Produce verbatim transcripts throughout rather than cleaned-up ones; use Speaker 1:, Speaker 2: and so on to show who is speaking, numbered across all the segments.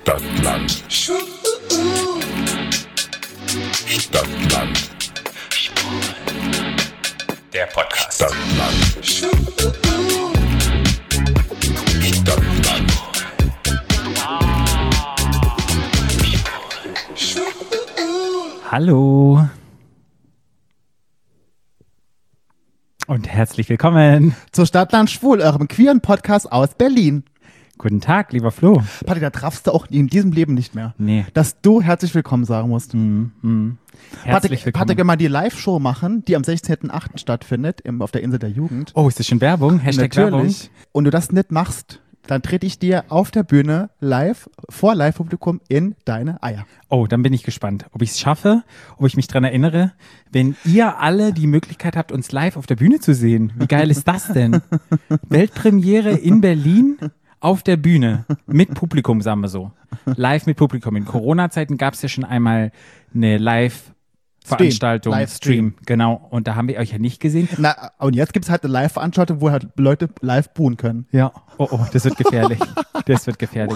Speaker 1: Stadtland. Stadtland.
Speaker 2: Der Podcast.
Speaker 1: Stadtland. Stadtland.
Speaker 3: Hallo und herzlich willkommen
Speaker 4: Zur Stadtland Schwul, eurem queeren Podcast aus Berlin.
Speaker 3: Guten Tag, lieber Flo.
Speaker 4: Patti, da darfst du auch in diesem Leben nicht mehr.
Speaker 3: Nee.
Speaker 4: Dass du herzlich willkommen sagen musst.
Speaker 3: Mm, mm. Herzlich
Speaker 4: Patrick,
Speaker 3: willkommen.
Speaker 4: Patrick, wenn wir die Live-Show machen, die am sechzehnten achten stattfindet, im, auf der Insel der Jugend.
Speaker 3: Oh, ist das schon Werbung? Hashtag
Speaker 4: Natürlich. Und du das nicht machst, dann trete ich dir auf der Bühne live, vor Live-Publikum in deine Eier.
Speaker 3: Werbung. Oh, dann bin ich gespannt, ob ich es schaffe, ob ich mich dran erinnere, wenn ihr alle die Möglichkeit habt, uns live auf der Bühne zu sehen. Wie geil ist das denn? Weltpremiere in Berlin auf der Bühne mit Publikum, sagen wir so. Live mit Publikum. In Corona-Zeiten gab es ja schon einmal eine Live- Veranstaltung,
Speaker 4: Livestream.
Speaker 3: Stream, genau. Und da haben wir euch ja nicht gesehen.
Speaker 4: Na, und jetzt gibt es halt eine Live-Veranstaltung, wo halt Leute live buhen können.
Speaker 3: Ja. Oh, oh, das wird gefährlich. Das wird gefährlich.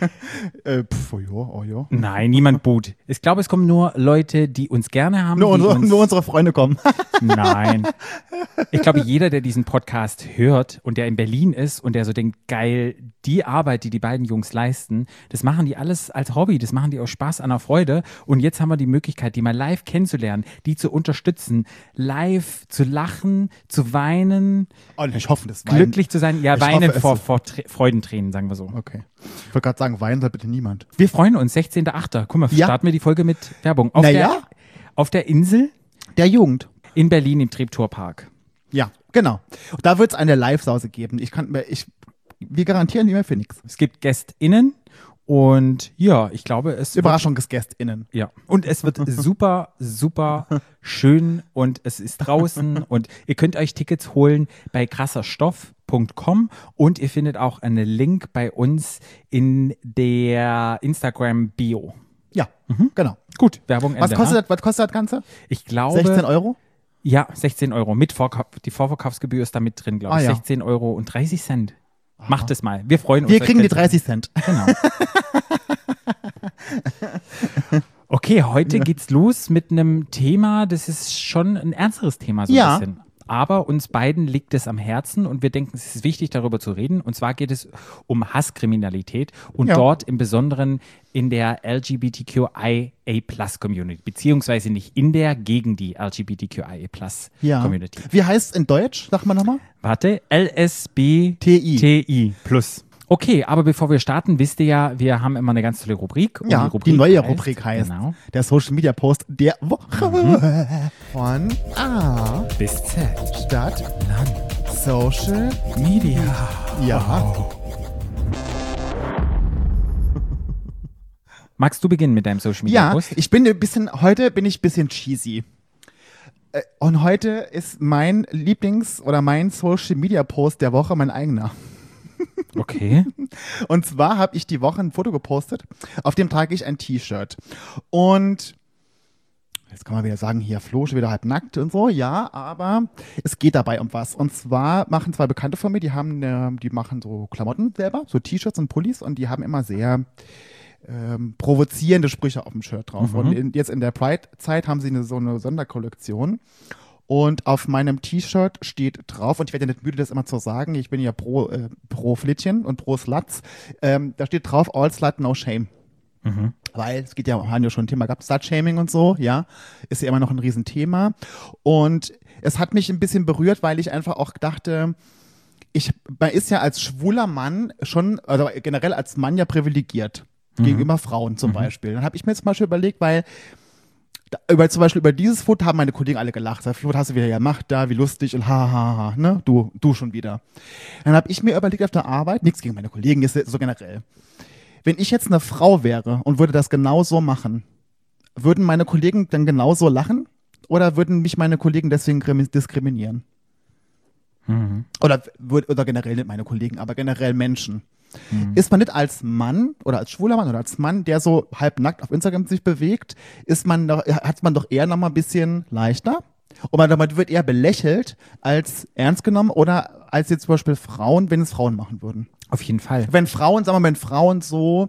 Speaker 4: Äh, pf, oh ja, oh ja.
Speaker 3: Nein, niemand boot. Ich glaube, es kommen nur Leute, die uns gerne haben.
Speaker 4: Nur
Speaker 3: die
Speaker 4: unsere,
Speaker 3: uns,
Speaker 4: nur unsere Freunde kommen.
Speaker 3: Nein. Ich glaube, jeder, der diesen Podcast hört und der in Berlin ist und der so denkt, geil, die Arbeit, die die beiden Jungs leisten, das machen die alles als Hobby, das machen die aus Spaß, an der Freude. Und jetzt haben wir die Möglichkeit, die mal live kennenzulernen, die zu unterstützen, live zu lachen, zu weinen,
Speaker 4: Und ich hoffe, das Weinen.
Speaker 3: glücklich zu sein. Ja,
Speaker 4: Ich
Speaker 3: weinen
Speaker 4: hoffe, es
Speaker 3: vor,
Speaker 4: ist-
Speaker 3: vor Trä- Freudentränen, sagen wir so.
Speaker 4: Okay. Ich wollte gerade sagen, weinen soll bitte niemand.
Speaker 3: Wir freuen uns, sechzehnter achter Guck mal,
Speaker 4: Ja.
Speaker 3: starten wir die Folge mit Werbung. Auf,
Speaker 4: Naja.
Speaker 3: der, auf der Insel
Speaker 4: Der Jugend.
Speaker 3: in Berlin im Treptower-Park.
Speaker 4: Ja, genau. Und da wird es eine Live-Sause geben. Ich kann mir, ich, wir garantieren nicht mehr für nichts.
Speaker 3: Es gibt GästInnen und ja, ich glaube, es
Speaker 4: Überraschungsgästinnen.
Speaker 3: Wird, ja. Und es wird super, super schön und es ist draußen und ihr könnt euch Tickets holen bei krasserstoff punkt com und ihr findet auch einen Link bei uns in der Instagram-Bio.
Speaker 4: Ja, genau.
Speaker 3: Gut, Werbung
Speaker 4: Was
Speaker 3: Ende.
Speaker 4: kostet, das, was kostet das Ganze?
Speaker 3: Ich glaube,
Speaker 4: sechzehn Euro?
Speaker 3: Ja, sechzehn Euro. Mit Vorkauf, die Vorverkaufsgebühr ist da mit drin, glaube ich.
Speaker 4: Ah, ja.
Speaker 3: sechzehn Euro und dreißig Cent. Macht es mal. Wir freuen uns.
Speaker 4: Wir
Speaker 3: euch
Speaker 4: kriegen die
Speaker 3: kennenzulernen.
Speaker 4: dreißig Cent.
Speaker 3: Genau. Okay, heute geht's los mit einem Thema, das ist schon ein ernsteres Thema, so
Speaker 4: Ja.
Speaker 3: ein bisschen. Aber uns beiden liegt es am Herzen und wir denken, es ist wichtig, darüber zu reden. Und zwar geht es um Hasskriminalität und
Speaker 4: Ja.
Speaker 3: dort im Besonderen in der L G B T Q I A Plus Community, beziehungsweise nicht in der, gegen die L G B T Q I A Plus
Speaker 4: Ja.
Speaker 3: Community.
Speaker 4: Wie heißt es in Deutsch? Sag mal nochmal.
Speaker 3: Warte, L S B
Speaker 4: T I.
Speaker 3: T I plus. Okay, aber bevor wir starten, wisst ihr ja, wir haben immer eine ganz tolle Rubrik. Und
Speaker 4: Ja,
Speaker 3: Rubrik
Speaker 4: die neue Rubrik heißt
Speaker 3: Genau.
Speaker 4: der Social Media Post der Woche. Von A
Speaker 3: Bis Z.
Speaker 4: Stadt Social
Speaker 3: Media.
Speaker 4: Ja.
Speaker 3: Magst du beginnen mit deinem Social Media
Speaker 4: Ja,
Speaker 3: Post?
Speaker 4: ich bin ein bisschen, heute bin ich ein bisschen cheesy. Äh, Und heute ist mein Lieblings- oder mein Social Media Post der Woche mein eigener.
Speaker 3: Okay.
Speaker 4: Und zwar habe ich die Woche ein Foto gepostet, auf dem trage ich ein T-Shirt. Und jetzt kann man wieder sagen, hier Flo schon wieder halb nackt und so, ja, aber es geht dabei um was. Und zwar machen zwei Bekannte von mir, die haben, eine, die machen so Klamotten selber, so T-Shirts und Pullis und die haben immer sehr ähm, provozierende Sprüche auf dem Shirt drauf.
Speaker 3: Mhm.
Speaker 4: Und in, jetzt in der Pride-Zeit haben sie eine, so eine Sonderkollektion. Und auf meinem T-Shirt steht drauf, und ich werde ja nicht müde, das immer zu sagen, ich bin ja pro, äh, pro Flittchen und pro Sluts, ähm, da steht drauf, all slut, no shame.
Speaker 3: Mhm.
Speaker 4: Weil es geht ja, haben ja schon ein Thema gehabt, Slut-Shaming und so, ja, ist ja immer noch ein Riesenthema. Und es hat mich ein bisschen berührt, weil ich einfach auch dachte, ich, man ist ja als schwuler Mann schon, also generell als Mann ja privilegiert,
Speaker 3: Mhm.
Speaker 4: gegenüber Frauen zum Beispiel. Dann habe ich mir jetzt mal schon überlegt, weil da, über, zum Beispiel über dieses Foto haben meine Kollegen alle gelacht. Flo, was hast du wieder gemacht da, wie lustig und ha, ha, ha, ne? Du, du schon wieder. Dann habe ich mir überlegt auf der Arbeit, nichts gegen meine Kollegen, ist so generell. Wenn ich jetzt eine Frau wäre und würde das genau so machen, würden meine Kollegen dann genauso lachen oder würden mich meine Kollegen deswegen krimi- diskriminieren?
Speaker 3: Mhm.
Speaker 4: Oder, würd- oder generell nicht meine Kollegen, aber generell Menschen. Ist man nicht als Mann oder als schwuler Mann oder als Mann, der so halbnackt auf Instagram sich bewegt, ist man doch, hat man doch eher noch mal ein bisschen leichter? Und man, man wird eher belächelt als ernst genommen oder als jetzt zum Beispiel Frauen, wenn es Frauen machen würden.
Speaker 3: Auf jeden Fall.
Speaker 4: Wenn Frauen, sagen wir mal, wenn Frauen so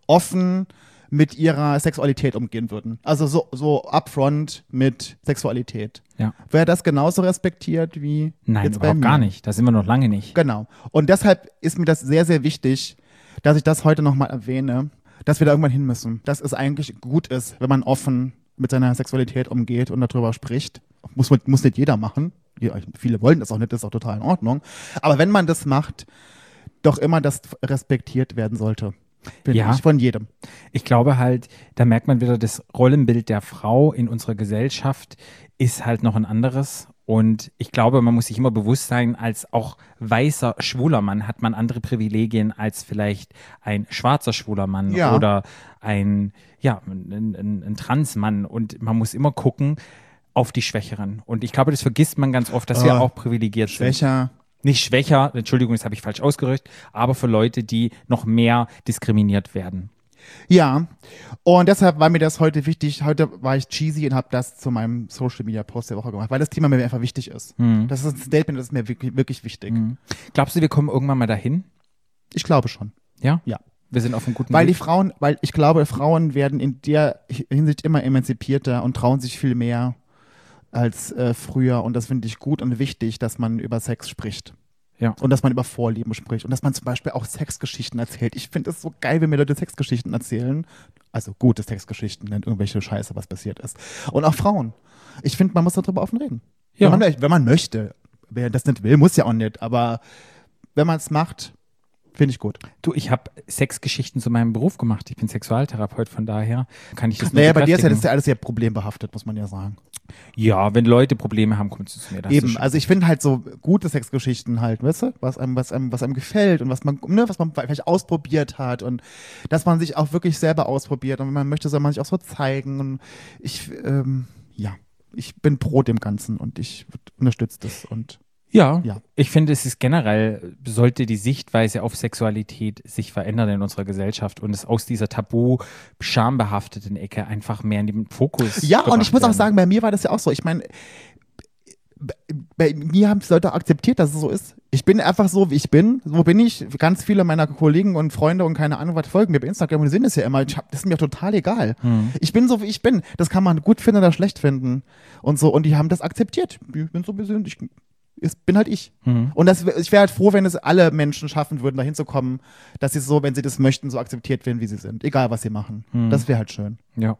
Speaker 4: offen mit ihrer Sexualität umgehen würden. Also so, so upfront mit Sexualität.
Speaker 3: Ja.
Speaker 4: Wäre das genauso respektiert wie
Speaker 3: Nein,
Speaker 4: jetzt bei
Speaker 3: überhaupt
Speaker 4: mir?
Speaker 3: gar nicht. Da sind wir noch lange nicht.
Speaker 4: Genau. Und deshalb ist mir das sehr, sehr wichtig, dass ich das heute nochmal erwähne, dass wir da irgendwann hin müssen. Dass es eigentlich gut ist, wenn man offen mit seiner Sexualität umgeht und darüber spricht. Muss, muss nicht jeder machen. Ja, viele wollen das auch nicht, das ist auch total in Ordnung. Aber wenn man das macht, doch immer das respektiert werden sollte. Finde
Speaker 3: Ja.
Speaker 4: ich, von jedem.
Speaker 3: Ich glaube halt, da merkt man wieder, das Rollenbild der Frau in unserer Gesellschaft ist halt noch ein anderes. Und ich glaube, man muss sich immer bewusst sein, als auch weißer, schwuler Mann hat man andere Privilegien als vielleicht ein schwarzer, schwuler Mann
Speaker 4: Ja.
Speaker 3: oder ein, ja, ein, ein, ein Transmann. Und man muss immer gucken auf die Schwächeren. Und ich glaube, das vergisst man ganz oft, dass wir
Speaker 4: Ah,
Speaker 3: auch privilegiert sind.
Speaker 4: Schwächer.
Speaker 3: Nicht schwächer, Entschuldigung, das habe ich falsch ausgedrückt, aber für Leute, die noch mehr diskriminiert werden.
Speaker 4: Ja, und deshalb war mir das heute wichtig. Heute war ich cheesy und habe das zu meinem Social Media Post der Woche gemacht, weil das Thema mir einfach wichtig ist. Das ist ein Statement, das ist mir wirklich, wirklich wichtig.
Speaker 3: Glaubst du, wir kommen irgendwann mal dahin?
Speaker 4: Ich glaube schon.
Speaker 3: Ja?
Speaker 4: Ja.
Speaker 3: Wir sind auf einem guten
Speaker 4: Weil die
Speaker 3: Weg.
Speaker 4: Frauen, weil ich glaube, Frauen werden in der Hinsicht immer emanzipierter und trauen sich viel mehr als äh, früher. Und das finde ich gut und wichtig, dass man über Sex spricht.
Speaker 3: Ja.
Speaker 4: Und dass man über Vorlieben spricht. Und dass man zum Beispiel auch Sexgeschichten erzählt. Ich finde es so geil, wenn mir Leute Sexgeschichten erzählen. Also gute Sexgeschichten, nicht irgendwelche Scheiße, was passiert ist. Und auch Frauen. Ich finde, man muss darüber offen reden.
Speaker 3: Ja.
Speaker 4: Wenn, man, wenn man möchte. Wer das nicht will, muss ja auch nicht. Aber wenn man es macht, finde ich gut.
Speaker 3: Du, ich habe Sexgeschichten zu meinem Beruf gemacht. Ich bin Sexualtherapeut, von daher kann ich das nur
Speaker 4: Naja, bei dir ist ja das
Speaker 3: bekräftigen.
Speaker 4: ist ja alles sehr problembehaftet, muss man ja sagen.
Speaker 3: Ja, wenn Leute Probleme haben, kommen sie zu mir. Das ist
Speaker 4: Eben,
Speaker 3: schon-
Speaker 4: also ich finde halt so gute Sexgeschichten halt, weißt du, was einem, was einem, was einem gefällt und was man, ne, was man vielleicht ausprobiert hat und dass man sich auch wirklich selber ausprobiert und wenn man möchte, soll man sich auch so zeigen und ich, ähm, ja, ich bin pro dem Ganzen und ich unterstütze das und
Speaker 3: Ja,
Speaker 4: Ja.
Speaker 3: ich finde, es ist generell, sollte die Sichtweise auf Sexualität sich verändern in unserer Gesellschaft und es aus dieser tabu schambehafteten Ecke einfach mehr in den Fokus
Speaker 4: ja, und
Speaker 3: gebracht
Speaker 4: ich muss auch
Speaker 3: werden.
Speaker 4: sagen, bei mir war das ja auch so. Ich meine, bei- bei mir haben es Leute akzeptiert, dass es so ist. Ich bin einfach so, wie ich bin. So bin ich. Ganz viele meiner Kollegen und Freunde und keine Ahnung, was folgen mir bei Instagram und die sehen das ja immer. Ich hab, das ist mir total egal.
Speaker 3: Hm.
Speaker 4: Ich bin so, wie ich bin. Das kann man gut finden oder schlecht finden. Und so. Und die haben das akzeptiert. Ich bin so persönlich. Ich bin halt ich.
Speaker 3: Mhm.
Speaker 4: Und das, ich wäre halt froh, wenn es alle Menschen schaffen würden, dahin zu kommen, dass sie so, wenn sie das möchten, so akzeptiert werden, wie sie sind. Egal, was sie machen.
Speaker 3: Mhm.
Speaker 4: Das wäre halt schön.
Speaker 3: Ja.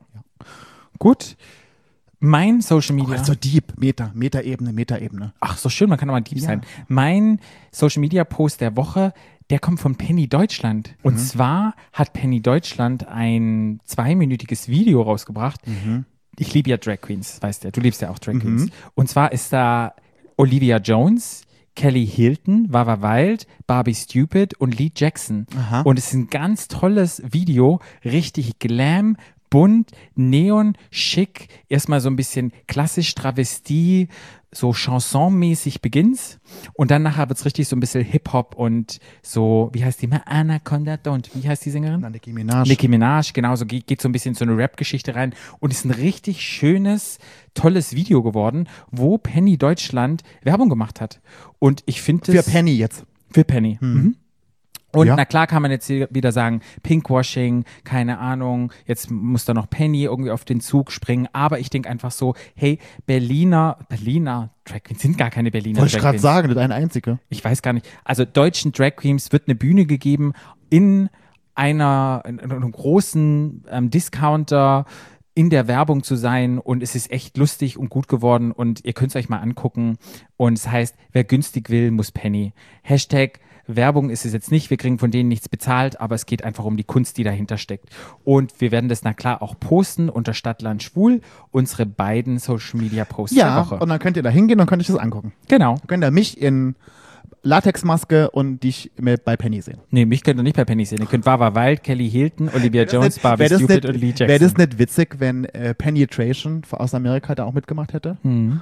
Speaker 3: Gut. Mein Social
Speaker 4: Oh,
Speaker 3: Media.
Speaker 4: das ist so deep. Meta, Meta-Ebene, Meta-Ebene.
Speaker 3: Ach, so schön, man kann auch mal deep
Speaker 4: Ja.
Speaker 3: sein. Mein Social Media Post der Woche, der kommt von Penny Deutschland. Und
Speaker 4: Mhm.
Speaker 3: zwar hat Penny Deutschland ein zweiminütiges Video rausgebracht.
Speaker 4: Mhm.
Speaker 3: Ich liebe ja Drag Queens, weißt du, du liebst ja auch Drag Queens. Und zwar ist da Olivia Jones, Kelly Hilton, Wawa Wild, Barbie Stupid und Lee Jackson.
Speaker 4: Aha.
Speaker 3: Und es ist ein ganz tolles Video, richtig glam, bunt, neon, schick, erstmal so ein bisschen klassisch Travestie, so Chanson-mäßig beginnt's und dann nachher wird's richtig so ein bisschen Hip-Hop und so, wie heißt die mal? Anaconda Don't, wie heißt die Sängerin?
Speaker 4: Na, Nicki Minaj.
Speaker 3: Nicki Minaj, genau, so geht, geht so ein bisschen so eine Rap-Geschichte rein und ist ein richtig schönes, tolles Video geworden, wo Penny Deutschland Werbung gemacht hat. Und ich finde
Speaker 4: Für
Speaker 3: das...
Speaker 4: Penny jetzt.
Speaker 3: Für Penny. Mhm. Und
Speaker 4: Ja.
Speaker 3: na klar kann man jetzt hier wieder sagen, Pinkwashing, keine Ahnung, jetzt muss da noch Penny irgendwie auf den Zug springen, aber ich denke einfach so, hey, Berliner, Berliner Drag Queens sind gar keine Berliner
Speaker 4: Wollte ich
Speaker 3: Drag
Speaker 4: gerade
Speaker 3: Queens.
Speaker 4: sagen, das ist eine einzige.
Speaker 3: Ich weiß gar nicht. Also deutschen Drag Queens wird eine Bühne gegeben in einer, in einem großen ähm, Discounter in der Werbung zu sein und es ist echt lustig und gut geworden und ihr könnt es euch mal angucken und es heißt, wer günstig will, muss Penny. Hashtag Werbung ist es jetzt nicht, wir kriegen von denen nichts bezahlt, aber es geht einfach um die Kunst, die dahinter steckt. Und wir werden das na klar auch posten unter Stadtland Schwul, unsere beiden Social Media Posts
Speaker 4: Ja,
Speaker 3: der Woche.
Speaker 4: und dann könnt ihr da hingehen und könnt euch das angucken.
Speaker 3: Genau.
Speaker 4: Dann könnt ihr mich in Latexmaske und dich mit- bei Penny sehen.
Speaker 3: Nee, mich könnt ihr nicht bei Penny sehen. Ihr könnt Wawa Wild, Kelly Hilton, Olivia Jones, Barbie
Speaker 4: Wäre das
Speaker 3: Stupid
Speaker 4: nicht,
Speaker 3: und Lee Jackson.
Speaker 4: wär das nicht witzig, wenn äh, Penetration aus Amerika da auch mitgemacht hätte?
Speaker 3: Hm.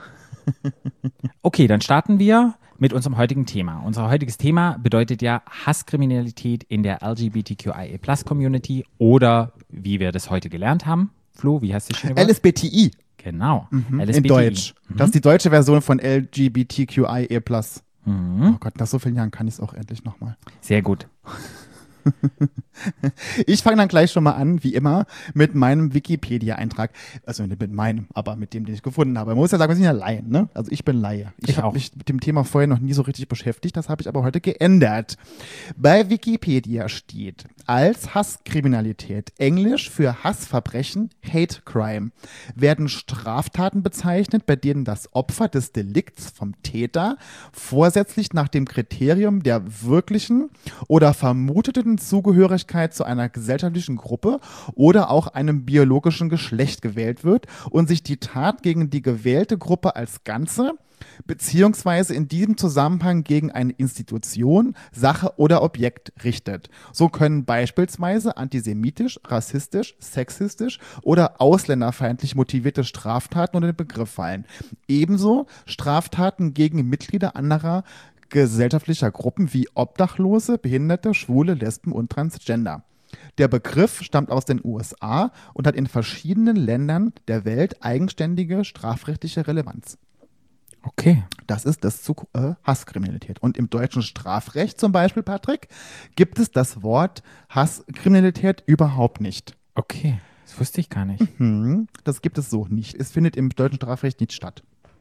Speaker 3: Okay, dann starten wir mit unserem heutigen Thema. Unser heutiges Thema bedeutet ja Hasskriminalität in der L G B T Q I A Plus Community oder wie wir das heute gelernt haben. Flo, wie heißt das schöne Wort?
Speaker 4: L S B T I
Speaker 3: Genau,
Speaker 4: in
Speaker 3: L S B T I.
Speaker 4: Deutsch. Das ist die deutsche Version von L G B T Q I A plus.
Speaker 3: Mhm.
Speaker 4: Oh Gott, nach so vielen Jahren kann ich es auch endlich nochmal.
Speaker 3: Sehr gut.
Speaker 4: Ich fange dann gleich schon mal an, wie immer, mit meinem Wikipedia-Eintrag. Also nicht mit meinem, aber mit dem, den ich gefunden habe. Man muss ja sagen, wir sind ja Laien, ne? Also ich bin Laie. Ich,
Speaker 3: Ich
Speaker 4: habe
Speaker 3: auch.
Speaker 4: mich mit dem Thema vorher noch nie so richtig beschäftigt. Das habe ich aber heute geändert. Bei Wikipedia steht, als Hasskriminalität, Englisch für Hassverbrechen, Hate Crime, werden Straftaten bezeichnet, bei denen das Opfer des Delikts vom Täter vorsätzlich nach dem Kriterium der wirklichen oder vermuteten Zugehörigkeit zu einer gesellschaftlichen Gruppe oder auch einem biologischen Geschlecht gewählt wird und sich die Tat gegen die gewählte Gruppe als Ganze beziehungsweise in diesem Zusammenhang gegen eine Institution, Sache oder Objekt richtet. So können beispielsweise antisemitisch, rassistisch, sexistisch oder ausländerfeindlich motivierte Straftaten unter den Begriff fallen. Ebenso Straftaten gegen Mitglieder anderer gesellschaftlicher Gruppen wie Obdachlose, Behinderte, Schwule, Lesben und Transgender. Der Begriff stammt aus den U S A und hat in verschiedenen Ländern der Welt eigenständige strafrechtliche Relevanz.
Speaker 3: Okay.
Speaker 4: Das ist das zu äh, Hasskriminalität. Und im deutschen Strafrecht zum Beispiel, Patrick, gibt es das Wort Hasskriminalität überhaupt nicht.
Speaker 3: Okay. Das wusste ich gar nicht.
Speaker 4: Hm, das gibt es so nicht. Es findet im deutschen Strafrecht nicht statt.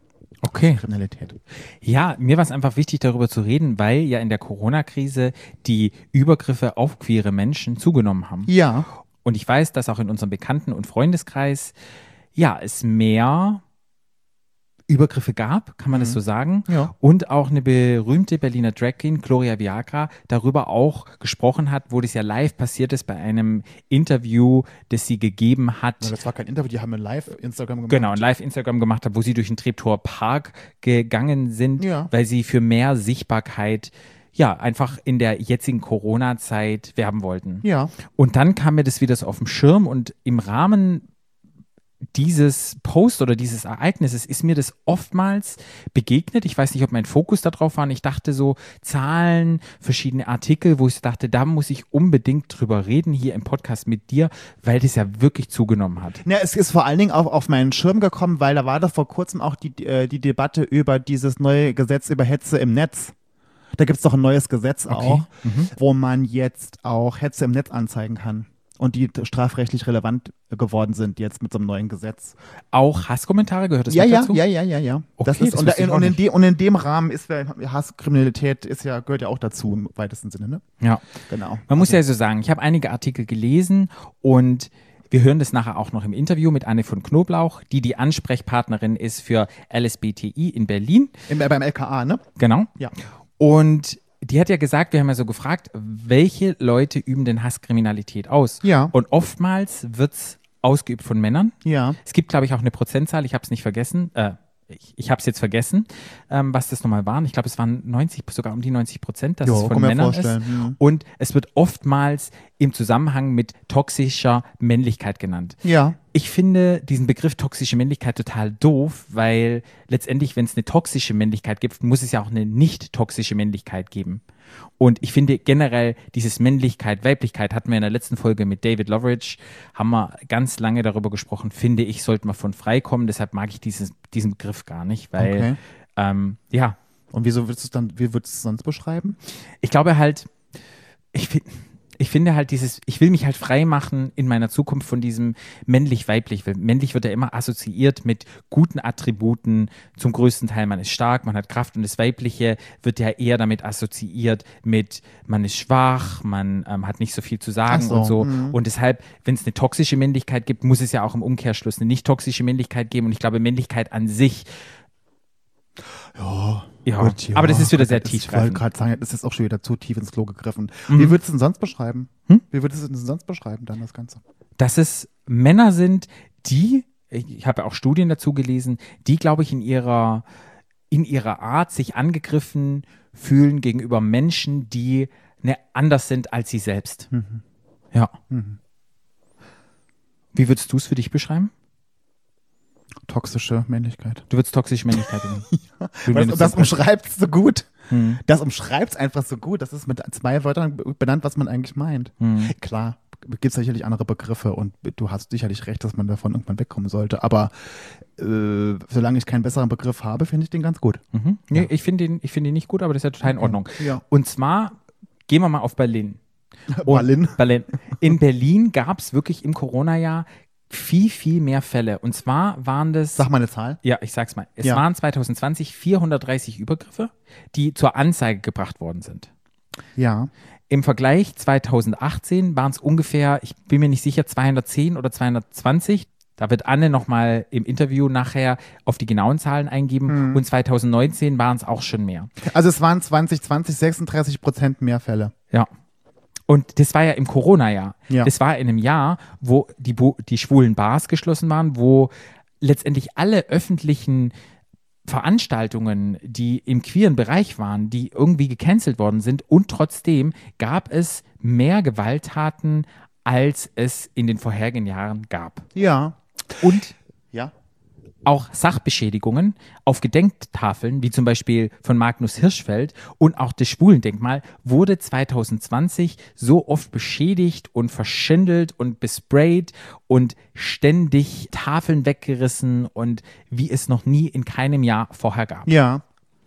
Speaker 3: Okay.
Speaker 4: Kriminalität.
Speaker 3: Ja, mir war es einfach wichtig, darüber zu reden, weil ja in der Corona-Krise die Übergriffe auf queere Menschen zugenommen haben.
Speaker 4: Ja.
Speaker 3: Und ich weiß, dass auch in unserem Bekannten- und Freundeskreis, ja, es mehr Übergriffe gab, kann man das so sagen.
Speaker 4: Ja.
Speaker 3: Und auch eine berühmte Berliner Drag Queen, Gloria Viagra, darüber auch gesprochen hat, wo das ja live passiert ist bei einem Interview, das sie gegeben hat.
Speaker 4: Na, das war kein Interview, die haben ein Live-Instagram gemacht.
Speaker 3: Genau, ein Live-Instagram gemacht hat, wo sie durch den Treptower Park gegangen sind,
Speaker 4: Ja.
Speaker 3: weil sie für mehr Sichtbarkeit ja einfach in der jetzigen Corona-Zeit werben wollten.
Speaker 4: Ja.
Speaker 3: Und dann kam mir das wieder so auf dem Schirm und im Rahmen dieses Post oder dieses Ereignisses ist mir das oftmals begegnet. Ich weiß nicht, ob mein Fokus darauf war. Und ich dachte so, Zahlen, verschiedene Artikel, wo ich dachte, da muss ich unbedingt drüber reden, hier im Podcast mit dir, weil das ja wirklich zugenommen hat.
Speaker 4: Ja, es ist vor allen Dingen auch auf meinen Schirm gekommen, weil da war doch vor kurzem auch die, äh, die Debatte über dieses neue Gesetz über Hetze im Netz. Da gibt es doch ein neues Gesetz auch,
Speaker 3: Mhm.
Speaker 4: wo man jetzt auch Hetze im Netz anzeigen kann. Und die strafrechtlich relevant geworden sind jetzt mit so einem neuen Gesetz.
Speaker 3: Auch Hasskommentare gehört das
Speaker 4: Ja,
Speaker 3: mit
Speaker 4: ja,
Speaker 3: dazu?
Speaker 4: ja, ja, ja, ja. Das
Speaker 3: Okay,
Speaker 4: ist,
Speaker 3: das
Speaker 4: und,
Speaker 3: wusste ich
Speaker 4: in,
Speaker 3: auch
Speaker 4: und, in
Speaker 3: nicht.
Speaker 4: de, und in dem Rahmen ist ja, Hasskriminalität ist ja, gehört ja auch dazu im weitesten Sinne, ne?
Speaker 3: Ja.
Speaker 4: Genau.
Speaker 3: Man muss ja so sagen, ich habe einige Artikel gelesen und wir hören das nachher auch noch im Interview mit Anne von Knoblauch, die die Ansprechpartnerin ist für L S B T I in Berlin.
Speaker 4: Im, beim L K A, ne?
Speaker 3: Genau.
Speaker 4: Ja.
Speaker 3: Und die hat ja gesagt, wir haben ja so gefragt, welche Leute üben denn Hasskriminalität aus?
Speaker 4: Ja.
Speaker 3: Und oftmals wird's ausgeübt von Männern.
Speaker 4: Ja.
Speaker 3: Es gibt, glaube ich, auch eine Prozentzahl, ich habe es nicht vergessen, äh, ich, ich habe es jetzt vergessen, ähm, was das nochmal waren. Ich glaube, es waren neunzig, sogar um die neunzig Prozent, dass
Speaker 4: Jo,
Speaker 3: es von
Speaker 4: kann mir
Speaker 3: Männern ist.
Speaker 4: vorstellen, mhm.
Speaker 3: Und es wird oftmals im Zusammenhang mit toxischer Männlichkeit genannt.
Speaker 4: Ja.
Speaker 3: Ich finde diesen Begriff toxische Männlichkeit total doof, weil letztendlich, wenn es eine toxische Männlichkeit gibt, muss es ja auch eine nicht toxische Männlichkeit geben. Und ich finde generell dieses Männlichkeit, Weiblichkeit hatten wir in der letzten Folge mit David Loveridge, haben wir ganz lange darüber gesprochen, finde ich, sollten wir von freikommen. Deshalb mag ich dieses, diesen Begriff gar nicht, weil,
Speaker 4: Okay.
Speaker 3: ähm, ja,
Speaker 4: Und wieso würdest du es dann, wie würdest du es sonst beschreiben?
Speaker 3: ich glaube halt, ich finde, ich finde halt dieses, ich will mich halt frei machen in meiner Zukunft von diesem männlich-weiblich. Weil männlich wird ja immer assoziiert mit guten Attributen. Zum größten Teil, man ist stark, man hat Kraft und das Weibliche wird ja eher damit assoziiert mit, man ist schwach, man ähm, hat nicht so viel zu sagen
Speaker 4: Ach so,
Speaker 3: und so.
Speaker 4: mhm.
Speaker 3: Und deshalb, wenn es eine toxische Männlichkeit gibt, muss es ja auch im Umkehrschluss eine nicht toxische Männlichkeit geben. Und ich glaube, Männlichkeit an sich,
Speaker 4: Ja.
Speaker 3: ja,
Speaker 4: Gut, ja.
Speaker 3: aber das ist wieder sehr
Speaker 4: Das- Ich wollte
Speaker 3: tiefgreifend.
Speaker 4: gerade sagen, das ist auch schon wieder zu tief ins Klo gegriffen.
Speaker 3: Mhm.
Speaker 4: Wie würdest du es denn sonst beschreiben?
Speaker 3: Hm?
Speaker 4: Wie würdest du es denn sonst beschreiben, dann das Ganze?
Speaker 3: Dass es Männer sind, die, ich habe ja auch Studien dazu gelesen, die, glaube ich, in ihrer, in ihrer Art sich angegriffen fühlen gegenüber Menschen, die ne, anders sind als sie selbst.
Speaker 4: Mhm.
Speaker 3: Ja.
Speaker 4: Mhm.
Speaker 3: Wie würdest du es für dich beschreiben?
Speaker 4: Toxische Männlichkeit.
Speaker 3: Du würdest toxische Männlichkeit nehmen. Du
Speaker 4: Das,
Speaker 3: benutzt
Speaker 4: das umschreibt es so gut.
Speaker 3: Hm.
Speaker 4: Das umschreibt es einfach so gut. Das ist mit zwei Wörtern benannt, was man eigentlich meint.
Speaker 3: Hm.
Speaker 4: Klar, gibt es sicherlich andere Begriffe und du hast sicherlich recht, dass man davon irgendwann wegkommen sollte. Aber äh, solange ich keinen besseren Begriff habe, finde ich den ganz gut.
Speaker 3: Mhm. Nee,
Speaker 4: Ja.
Speaker 3: ich finde ihn, ich finde ihn nicht gut, aber das ist ja total in Ordnung.
Speaker 4: Ja.
Speaker 3: Und zwar gehen wir mal auf Berlin.
Speaker 4: Berlin.
Speaker 3: Berlin. In Berlin gab es wirklich im Corona-Jahr viel, viel mehr Fälle. Und zwar waren das.
Speaker 4: Sag mal eine Zahl.
Speaker 3: Ja, ich sag's mal. Es
Speaker 4: Ja.
Speaker 3: waren zwanzig zwanzig vierhundertdreißig Übergriffe, die zur Anzeige gebracht worden sind.
Speaker 4: Ja.
Speaker 3: Im Vergleich zwanzig achtzehn waren es ungefähr, ich bin mir nicht sicher, zweihundertzehn oder zweihundertzwanzig. Da wird Anne nochmal im Interview nachher auf die genauen Zahlen eingeben.
Speaker 4: Mhm.
Speaker 3: Und zwanzig neunzehn waren es auch schon mehr.
Speaker 4: Also es waren zwanzig zwanzig sechsunddreißig Prozent mehr Fälle.
Speaker 3: Ja. Und das war ja im Corona-Jahr.
Speaker 4: Ja.
Speaker 3: Das war in einem Jahr, wo die, Bo- die schwulen Bars geschlossen waren, wo letztendlich alle öffentlichen Veranstaltungen, die im queeren Bereich waren, die irgendwie gecancelt worden sind, und trotzdem gab es mehr Gewalttaten, als es in den vorherigen Jahren gab.
Speaker 4: Ja.
Speaker 3: Und
Speaker 4: Ja.
Speaker 3: auch Sachbeschädigungen auf Gedenktafeln, wie zum Beispiel von Magnus Hirschfeld, und auch das Schwulendenkmal wurde zwanzig zwanzig so oft beschädigt und verschändelt und besprayt und ständig Tafeln weggerissen, und wie es noch nie in keinem Jahr vorher gab.
Speaker 4: Ja.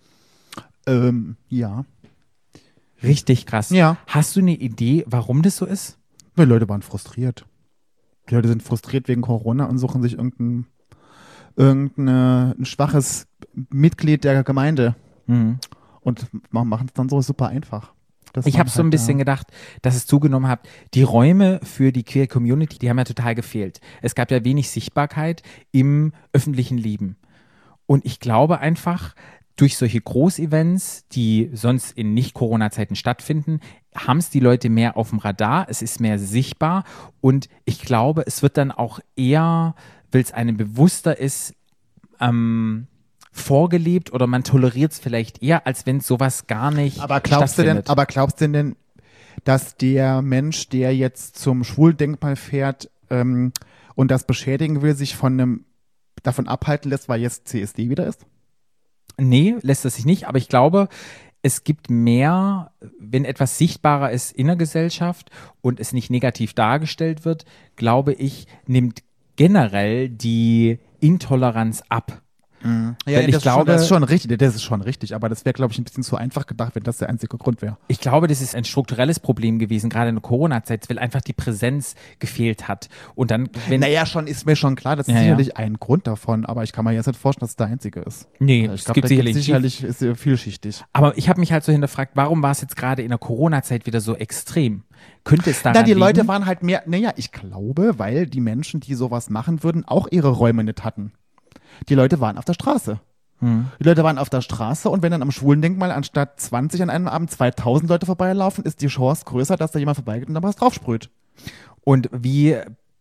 Speaker 4: Ähm, ja.
Speaker 3: Richtig krass.
Speaker 4: Ja.
Speaker 3: Hast du eine Idee, warum das so ist?
Speaker 4: Die Leute waren frustriert. Die Leute sind frustriert wegen Corona und suchen sich irgendein, irgendein ein schwaches Mitglied der Gemeinde
Speaker 3: Mhm.
Speaker 4: und ma- machen es dann so super einfach. Das
Speaker 3: Ich
Speaker 4: war
Speaker 3: habe so ein
Speaker 4: halt,
Speaker 3: bisschen
Speaker 4: ja.
Speaker 3: gedacht, dass es zugenommen hat. Die Räume für die Queer Community, die haben ja total gefehlt. Es gab ja wenig Sichtbarkeit im öffentlichen Leben. Und ich glaube einfach, durch solche Großevents, die sonst in Nicht-Corona-Zeiten stattfinden, haben es die Leute mehr auf dem Radar, es ist mehr sichtbar, und ich glaube, es wird dann auch eher, weil es einem bewusster ist, ähm, vorgelebt, oder man toleriert es vielleicht eher, als wenn sowas gar nicht
Speaker 4: Aber glaubst du denn,
Speaker 3: stattfindet.
Speaker 4: aber glaubst du denn, dass der Mensch, der jetzt zum Schwuldenkmal fährt ähm, und das beschädigen will, sich von einem davon abhalten lässt, weil jetzt C S D wieder ist?
Speaker 3: Nee, lässt es sich nicht, aber ich glaube, es gibt mehr, wenn etwas sichtbarer ist in der Gesellschaft und es nicht negativ dargestellt wird, glaube ich, nimmt generell die Intoleranz ab.
Speaker 4: Ja,
Speaker 3: Weil ich
Speaker 4: das, ist schon,
Speaker 3: glaube-
Speaker 4: das ist schon richtig, das ist schon richtig, aber das wäre, glaube ich, ein bisschen zu einfach gedacht, wenn das der einzige Grund wäre.
Speaker 3: Ich glaube, das ist ein strukturelles Problem gewesen, gerade in der Corona-Zeit, weil einfach die Präsenz gefehlt hat. Und dann, wenn.
Speaker 4: Naja, schon ist mir schon klar, das ist
Speaker 3: Ja, ja.
Speaker 4: sicherlich ein Grund davon, aber ich kann mir jetzt nicht vorstellen, dass es der einzige ist.
Speaker 3: Nee,
Speaker 4: ich
Speaker 3: es
Speaker 4: glaube,
Speaker 3: gibt
Speaker 4: da
Speaker 3: sicherlich.
Speaker 4: gibt's sicherlich ist ja vielschichtig.
Speaker 3: Aber ich habe mich halt so hinterfragt, warum war es jetzt gerade in der Corona-Zeit wieder so extrem? Könnte es daran
Speaker 4: Na, die
Speaker 3: liegen?
Speaker 4: Leute waren halt mehr, naja, ich glaube, weil die Menschen, die sowas machen würden, auch ihre Räume nicht hatten. Die Leute waren auf der Straße.
Speaker 3: Hm.
Speaker 4: Die Leute waren auf der Straße, und wenn dann am Schwulendenkmal anstatt zwanzig an einem Abend zweitausend Leute vorbeilaufen, ist die Chance größer, dass da jemand vorbeigeht und da was draufsprüht.
Speaker 3: Und wie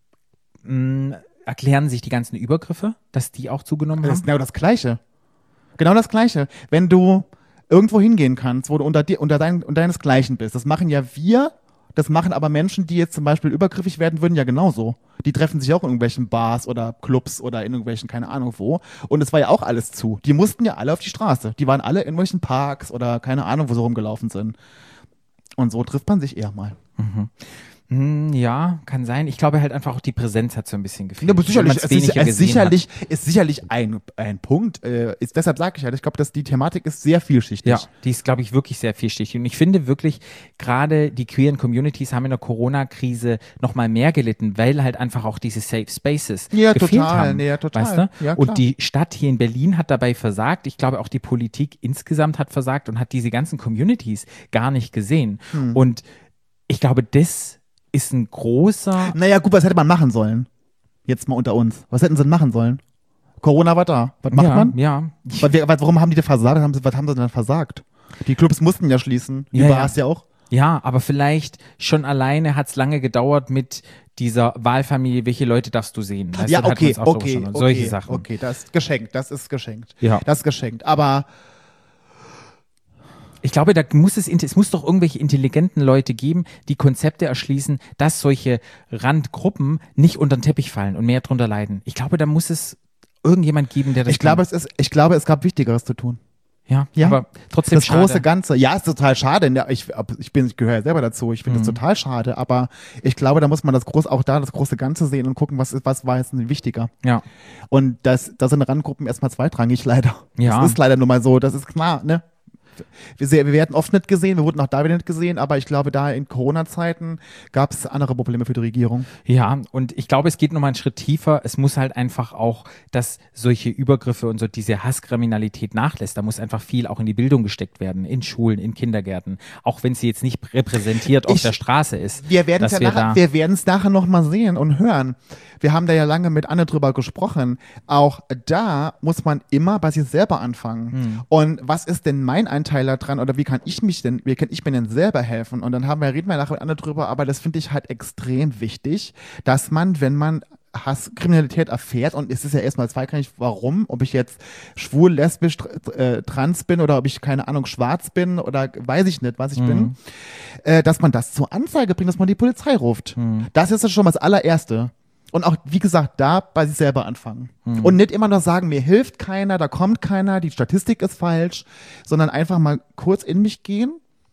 Speaker 3: mh, erklären sich die ganzen Übergriffe, dass die auch zugenommen
Speaker 4: Das
Speaker 3: haben?
Speaker 4: ist genau das Gleiche. Genau das Gleiche. Wenn du irgendwo hingehen kannst, wo du unter, dir, unter, dein, unter deinesgleichen bist, das machen ja wir, das machen aber Menschen, die jetzt zum Beispiel übergriffig werden würden, ja genauso. Die treffen sich auch in irgendwelchen Bars oder Clubs oder in irgendwelchen, keine Ahnung wo. Und es war ja auch alles zu. Die mussten ja alle auf die Straße. Die waren alle in irgendwelchen Parks oder keine Ahnung, wo sie rumgelaufen sind. Und so trifft man sich eher mal.
Speaker 3: Hm, ja, kann sein. Ich glaube halt einfach auch die Präsenz hat so ein bisschen gefehlt.
Speaker 4: Ja, aber sicherlich,
Speaker 3: Weil
Speaker 4: es
Speaker 3: man's
Speaker 4: ist,
Speaker 3: weniger
Speaker 4: es
Speaker 3: gesehen
Speaker 4: sicherlich, ist sicherlich ein, ein Punkt. Äh, ist, deshalb sage ich halt, ich glaube, dass die Thematik ist sehr vielschichtig.
Speaker 3: Ja, die ist, glaube ich, wirklich sehr vielschichtig. Und ich finde wirklich, gerade die queeren Communities haben in der Corona-Krise noch mal mehr gelitten, weil halt einfach auch diese Safe Spaces
Speaker 4: Ja,
Speaker 3: gefehlt
Speaker 4: total.
Speaker 3: haben.
Speaker 4: Nee, ja, total.
Speaker 3: Weißt du?
Speaker 4: Ja, klar.
Speaker 3: Und die Stadt hier in Berlin hat dabei versagt. Ich glaube, auch die Politik insgesamt hat versagt und hat diese ganzen Communities gar nicht gesehen.
Speaker 4: Hm.
Speaker 3: Und ich glaube, das ist ein großer.
Speaker 4: Naja, gut, was hätte man machen sollen? Jetzt mal unter uns. Was hätten sie denn machen sollen? Corona war da. Was macht
Speaker 3: ja,
Speaker 4: man?
Speaker 3: Ja.
Speaker 4: Was, wer- was, warum haben die denn versagt? Was haben sie, was haben sie denn versagt? Die Clubs mussten ja schließen. Die
Speaker 3: Ja,
Speaker 4: Bars ja. auch.
Speaker 3: Ja, aber vielleicht schon alleine hat es lange gedauert mit dieser Wahlfamilie, welche Leute darfst du sehen? Weißt
Speaker 4: Ja,
Speaker 3: du, da hatten wir
Speaker 4: okay,
Speaker 3: uns auch drüber
Speaker 4: okay,
Speaker 3: schon und
Speaker 4: okay,
Speaker 3: solche Sachen.
Speaker 4: okay, das ist geschenkt, das ist geschenkt.
Speaker 3: Ja.
Speaker 4: Das ist geschenkt. Aber
Speaker 3: Ich glaube, da muss es, es muss doch irgendwelche intelligenten Leute geben, die Konzepte erschließen, dass solche Randgruppen nicht unter den Teppich fallen und mehr drunter leiden. Ich glaube, da muss es irgendjemand geben, der das
Speaker 4: ich glaube,
Speaker 3: kann.
Speaker 4: es ist, ich glaube, es gab Wichtigeres zu tun.
Speaker 3: Ja,
Speaker 4: Ja.
Speaker 3: aber trotzdem
Speaker 4: Das
Speaker 3: schade.
Speaker 4: große Ganze. Ja, ist total schade. Ja, Ich, ich, bin, ich gehöre ja selber dazu. Ich finde das
Speaker 3: Mhm.
Speaker 4: total schade. Aber ich glaube, da muss man das groß, auch da das große Ganze sehen und gucken, was, ist, was war jetzt denn wichtiger.
Speaker 3: Ja.
Speaker 4: Und das, das sind Randgruppen erstmal zweitrangig, leider.
Speaker 3: Ja.
Speaker 4: Das ist leider nur mal so. Das ist klar, ne? wir, sehr, wir werden oft nicht gesehen, wir wurden auch da wieder nicht gesehen, aber ich glaube, da in Corona-Zeiten gab es andere Probleme für die Regierung.
Speaker 3: Ja, und ich glaube, es geht nochmal einen Schritt tiefer. Es muss halt einfach auch, dass solche Übergriffe und so diese Hasskriminalität nachlässt. Da muss einfach viel auch in die Bildung gesteckt werden, in Schulen, in Kindergärten, auch wenn sie jetzt nicht repräsentiert auf
Speaker 4: Ich-
Speaker 3: der Straße ist.
Speaker 4: Wir werden es ja
Speaker 3: dass wir
Speaker 4: nachher,
Speaker 3: da-
Speaker 4: wir werden es nachher noch mal sehen und hören. Wir haben da ja lange mit Anne drüber gesprochen. Auch da muss man immer bei sich selber anfangen.
Speaker 3: Hm.
Speaker 4: Und was ist denn mein Anteil daran oder wie kann ich mich denn, wie kann ich mir denn selber helfen? Und dann haben wir, reden wir nachher mit Anne drüber, aber das finde ich halt extrem wichtig, dass man, wenn man Hasskriminalität erfährt, und es ist ja erstmal zweitrangig, warum, ob ich jetzt schwul, lesbisch, tr- äh, trans bin oder ob ich, keine Ahnung, schwarz bin oder weiß ich nicht, was ich bin, äh, dass man das zur Anzeige bringt, dass man die Polizei ruft. Das ist ja schon mal das allererste. Und auch, wie gesagt, da bei sich selber anfangen. Und nicht immer nur sagen, mir hilft keiner, da kommt keiner, die Statistik ist falsch, sondern einfach mal kurz in mich gehen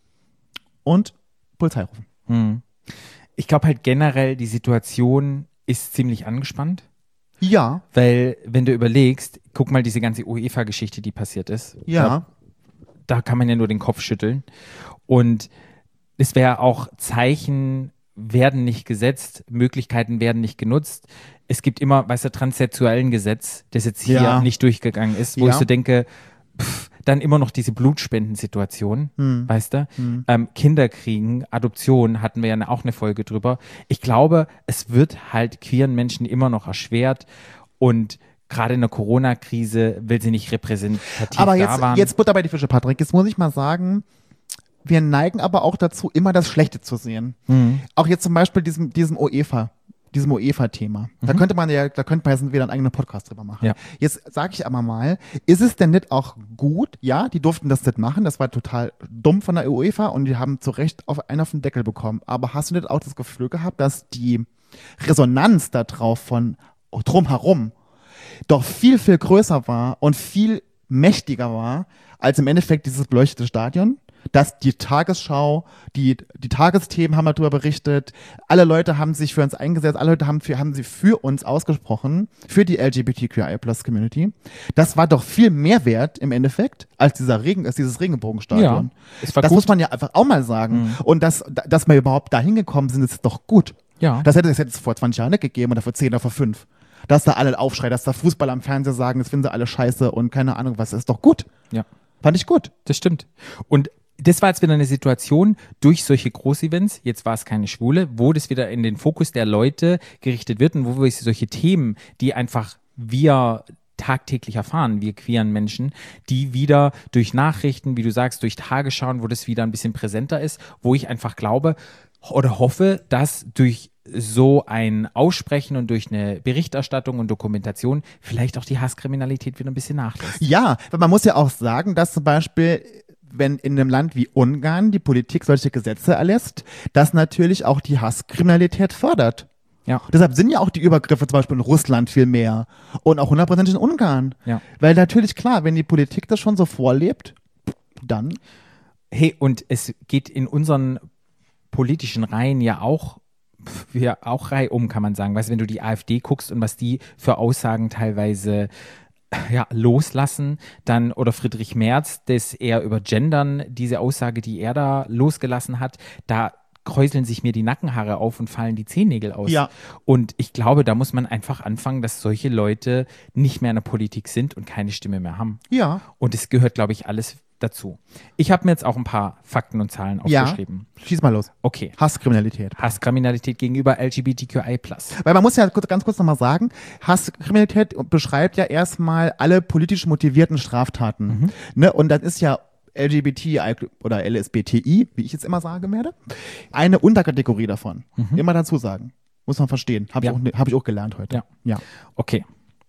Speaker 4: und Polizei rufen.
Speaker 3: Hm. Ich glaube halt generell, die Situation ist ziemlich angespannt,
Speaker 4: Ja,
Speaker 3: weil wenn du überlegst, guck mal diese ganze UEFA-Geschichte, die passiert ist.
Speaker 4: ja.
Speaker 3: Da, da kann man ja nur den Kopf schütteln. Und es wäre auch Zeichen werden nicht gesetzt, Möglichkeiten werden nicht genutzt. Es gibt immer, weißt du, transsexuellen Gesetz, das jetzt hier
Speaker 4: Ja.
Speaker 3: nicht durchgegangen ist, wo
Speaker 4: Ja.
Speaker 3: ich so denke, pff, dann immer noch diese Blutspendensituation,
Speaker 4: Hm.
Speaker 3: weißt du? Ähm, Kinder kriegen, Adoption, hatten wir ja auch eine Folge drüber. Ich glaube, es wird halt queeren Menschen immer noch erschwert und gerade in der Corona-Krise, weil sie nicht repräsentativ
Speaker 4: Aber
Speaker 3: da
Speaker 4: jetzt,
Speaker 3: waren.
Speaker 4: jetzt Butter bei die Fische, Patrick. Jetzt muss ich mal sagen, wir neigen aber auch dazu, immer das Schlechte zu sehen.
Speaker 3: Mhm.
Speaker 4: Auch jetzt zum Beispiel diesem, diesem UEFA, diesem UEFA-Thema. Da könnte man ja, da könnte man jetzt wieder einen eigenen Podcast drüber machen.
Speaker 3: Ja.
Speaker 4: Jetzt sage ich aber mal, ist es denn nicht auch gut? Ja, die durften das nicht machen. Das war total dumm von der UEFA und die haben zu Recht auf einen auf den Deckel bekommen. Aber hast du nicht auch das Gefühl gehabt, dass die Resonanz da drauf von drumherum doch viel, viel größer war und viel mächtiger war, als im Endeffekt dieses beleuchtete Stadion? Dass die Tagesschau, die, die Tagesthemen haben darüber berichtet, alle Leute haben sich für uns eingesetzt, alle Leute haben, für, haben sie für uns ausgesprochen, für die L G B T Q I Plus Community. Das war doch viel mehr wert im Endeffekt, als dieser Regen, als dieses Regenbogenstadion.
Speaker 3: Ja, es war
Speaker 4: das
Speaker 3: gut.
Speaker 4: muss man ja einfach auch mal sagen.
Speaker 3: Mhm.
Speaker 4: Und dass, dass wir überhaupt da hingekommen sind, ist doch gut.
Speaker 3: Ja.
Speaker 4: Das hätte es jetzt vor zwanzig Jahren nicht gegeben oder vor zehn oder vor fünf. Dass da alle aufschreien, dass da Fußballer am Fernseher sagen, jetzt finden sie alle scheiße und keine Ahnung was, das ist doch gut.
Speaker 3: Ja.
Speaker 4: Fand ich gut.
Speaker 3: Das stimmt. Und das war jetzt wieder eine Situation durch solche Großevents, jetzt war es keine Schwule, wo das wieder in den Fokus der Leute gerichtet wird und wo wir solche Themen, die einfach wir tagtäglich erfahren, wir queeren Menschen, die wieder durch Nachrichten, wie du sagst, durch Tagesschauen, wo das wieder ein bisschen präsenter ist, wo ich einfach glaube oder hoffe, dass durch so ein Aussprechen und durch eine Berichterstattung und Dokumentation vielleicht auch die Hasskriminalität wieder ein bisschen nachlässt.
Speaker 4: Ja, weil man muss ja auch sagen, dass zum Beispiel, wenn in einem Land wie Ungarn die Politik solche Gesetze erlässt, das natürlich auch die Hasskriminalität fördert.
Speaker 3: Ja.
Speaker 4: Deshalb sind ja auch die Übergriffe zum Beispiel in Russland viel mehr und auch hundertprozentig in Ungarn.
Speaker 3: Ja.
Speaker 4: Weil natürlich, klar, wenn die Politik das schon so vorlebt, dann.
Speaker 3: Hey, und es geht in unseren politischen Reihen ja auch, ja, auch reihum, kann man sagen. Weißt du, wenn du die AfD guckst und was die für Aussagen teilweise ja, loslassen, dann, oder Friedrich Merz, das eher über Gendern, diese Aussage, die er da losgelassen hat, da kräuseln sich mir die Nackenhaare auf und fallen die Zehennägel aus.
Speaker 4: Ja.
Speaker 3: Und ich glaube, da muss man einfach anfangen, dass solche Leute nicht mehr in der Politik sind und keine Stimme mehr haben.
Speaker 4: Ja.
Speaker 3: Und es gehört, glaube ich, alles dazu. Ich habe mir jetzt auch ein paar Fakten und Zahlen
Speaker 4: Ja.
Speaker 3: aufgeschrieben.
Speaker 4: Schieß mal los.
Speaker 3: Okay.
Speaker 4: Hasskriminalität.
Speaker 3: Hasskriminalität gegenüber L G B T Q I plus.
Speaker 4: Weil man muss ja kurz, ganz kurz nochmal sagen, Hasskriminalität beschreibt ja erstmal alle politisch motivierten Straftaten.
Speaker 3: Mhm.
Speaker 4: Ne? Und das ist ja L G B T I oder L S B T I, wie ich jetzt immer sagen werde, eine Unterkategorie davon. Immer dazu sagen. Muss man verstehen. Habe
Speaker 3: Ja.
Speaker 4: ich, auch- hab ich auch gelernt heute.
Speaker 3: Ja.
Speaker 4: Ja.
Speaker 3: Okay.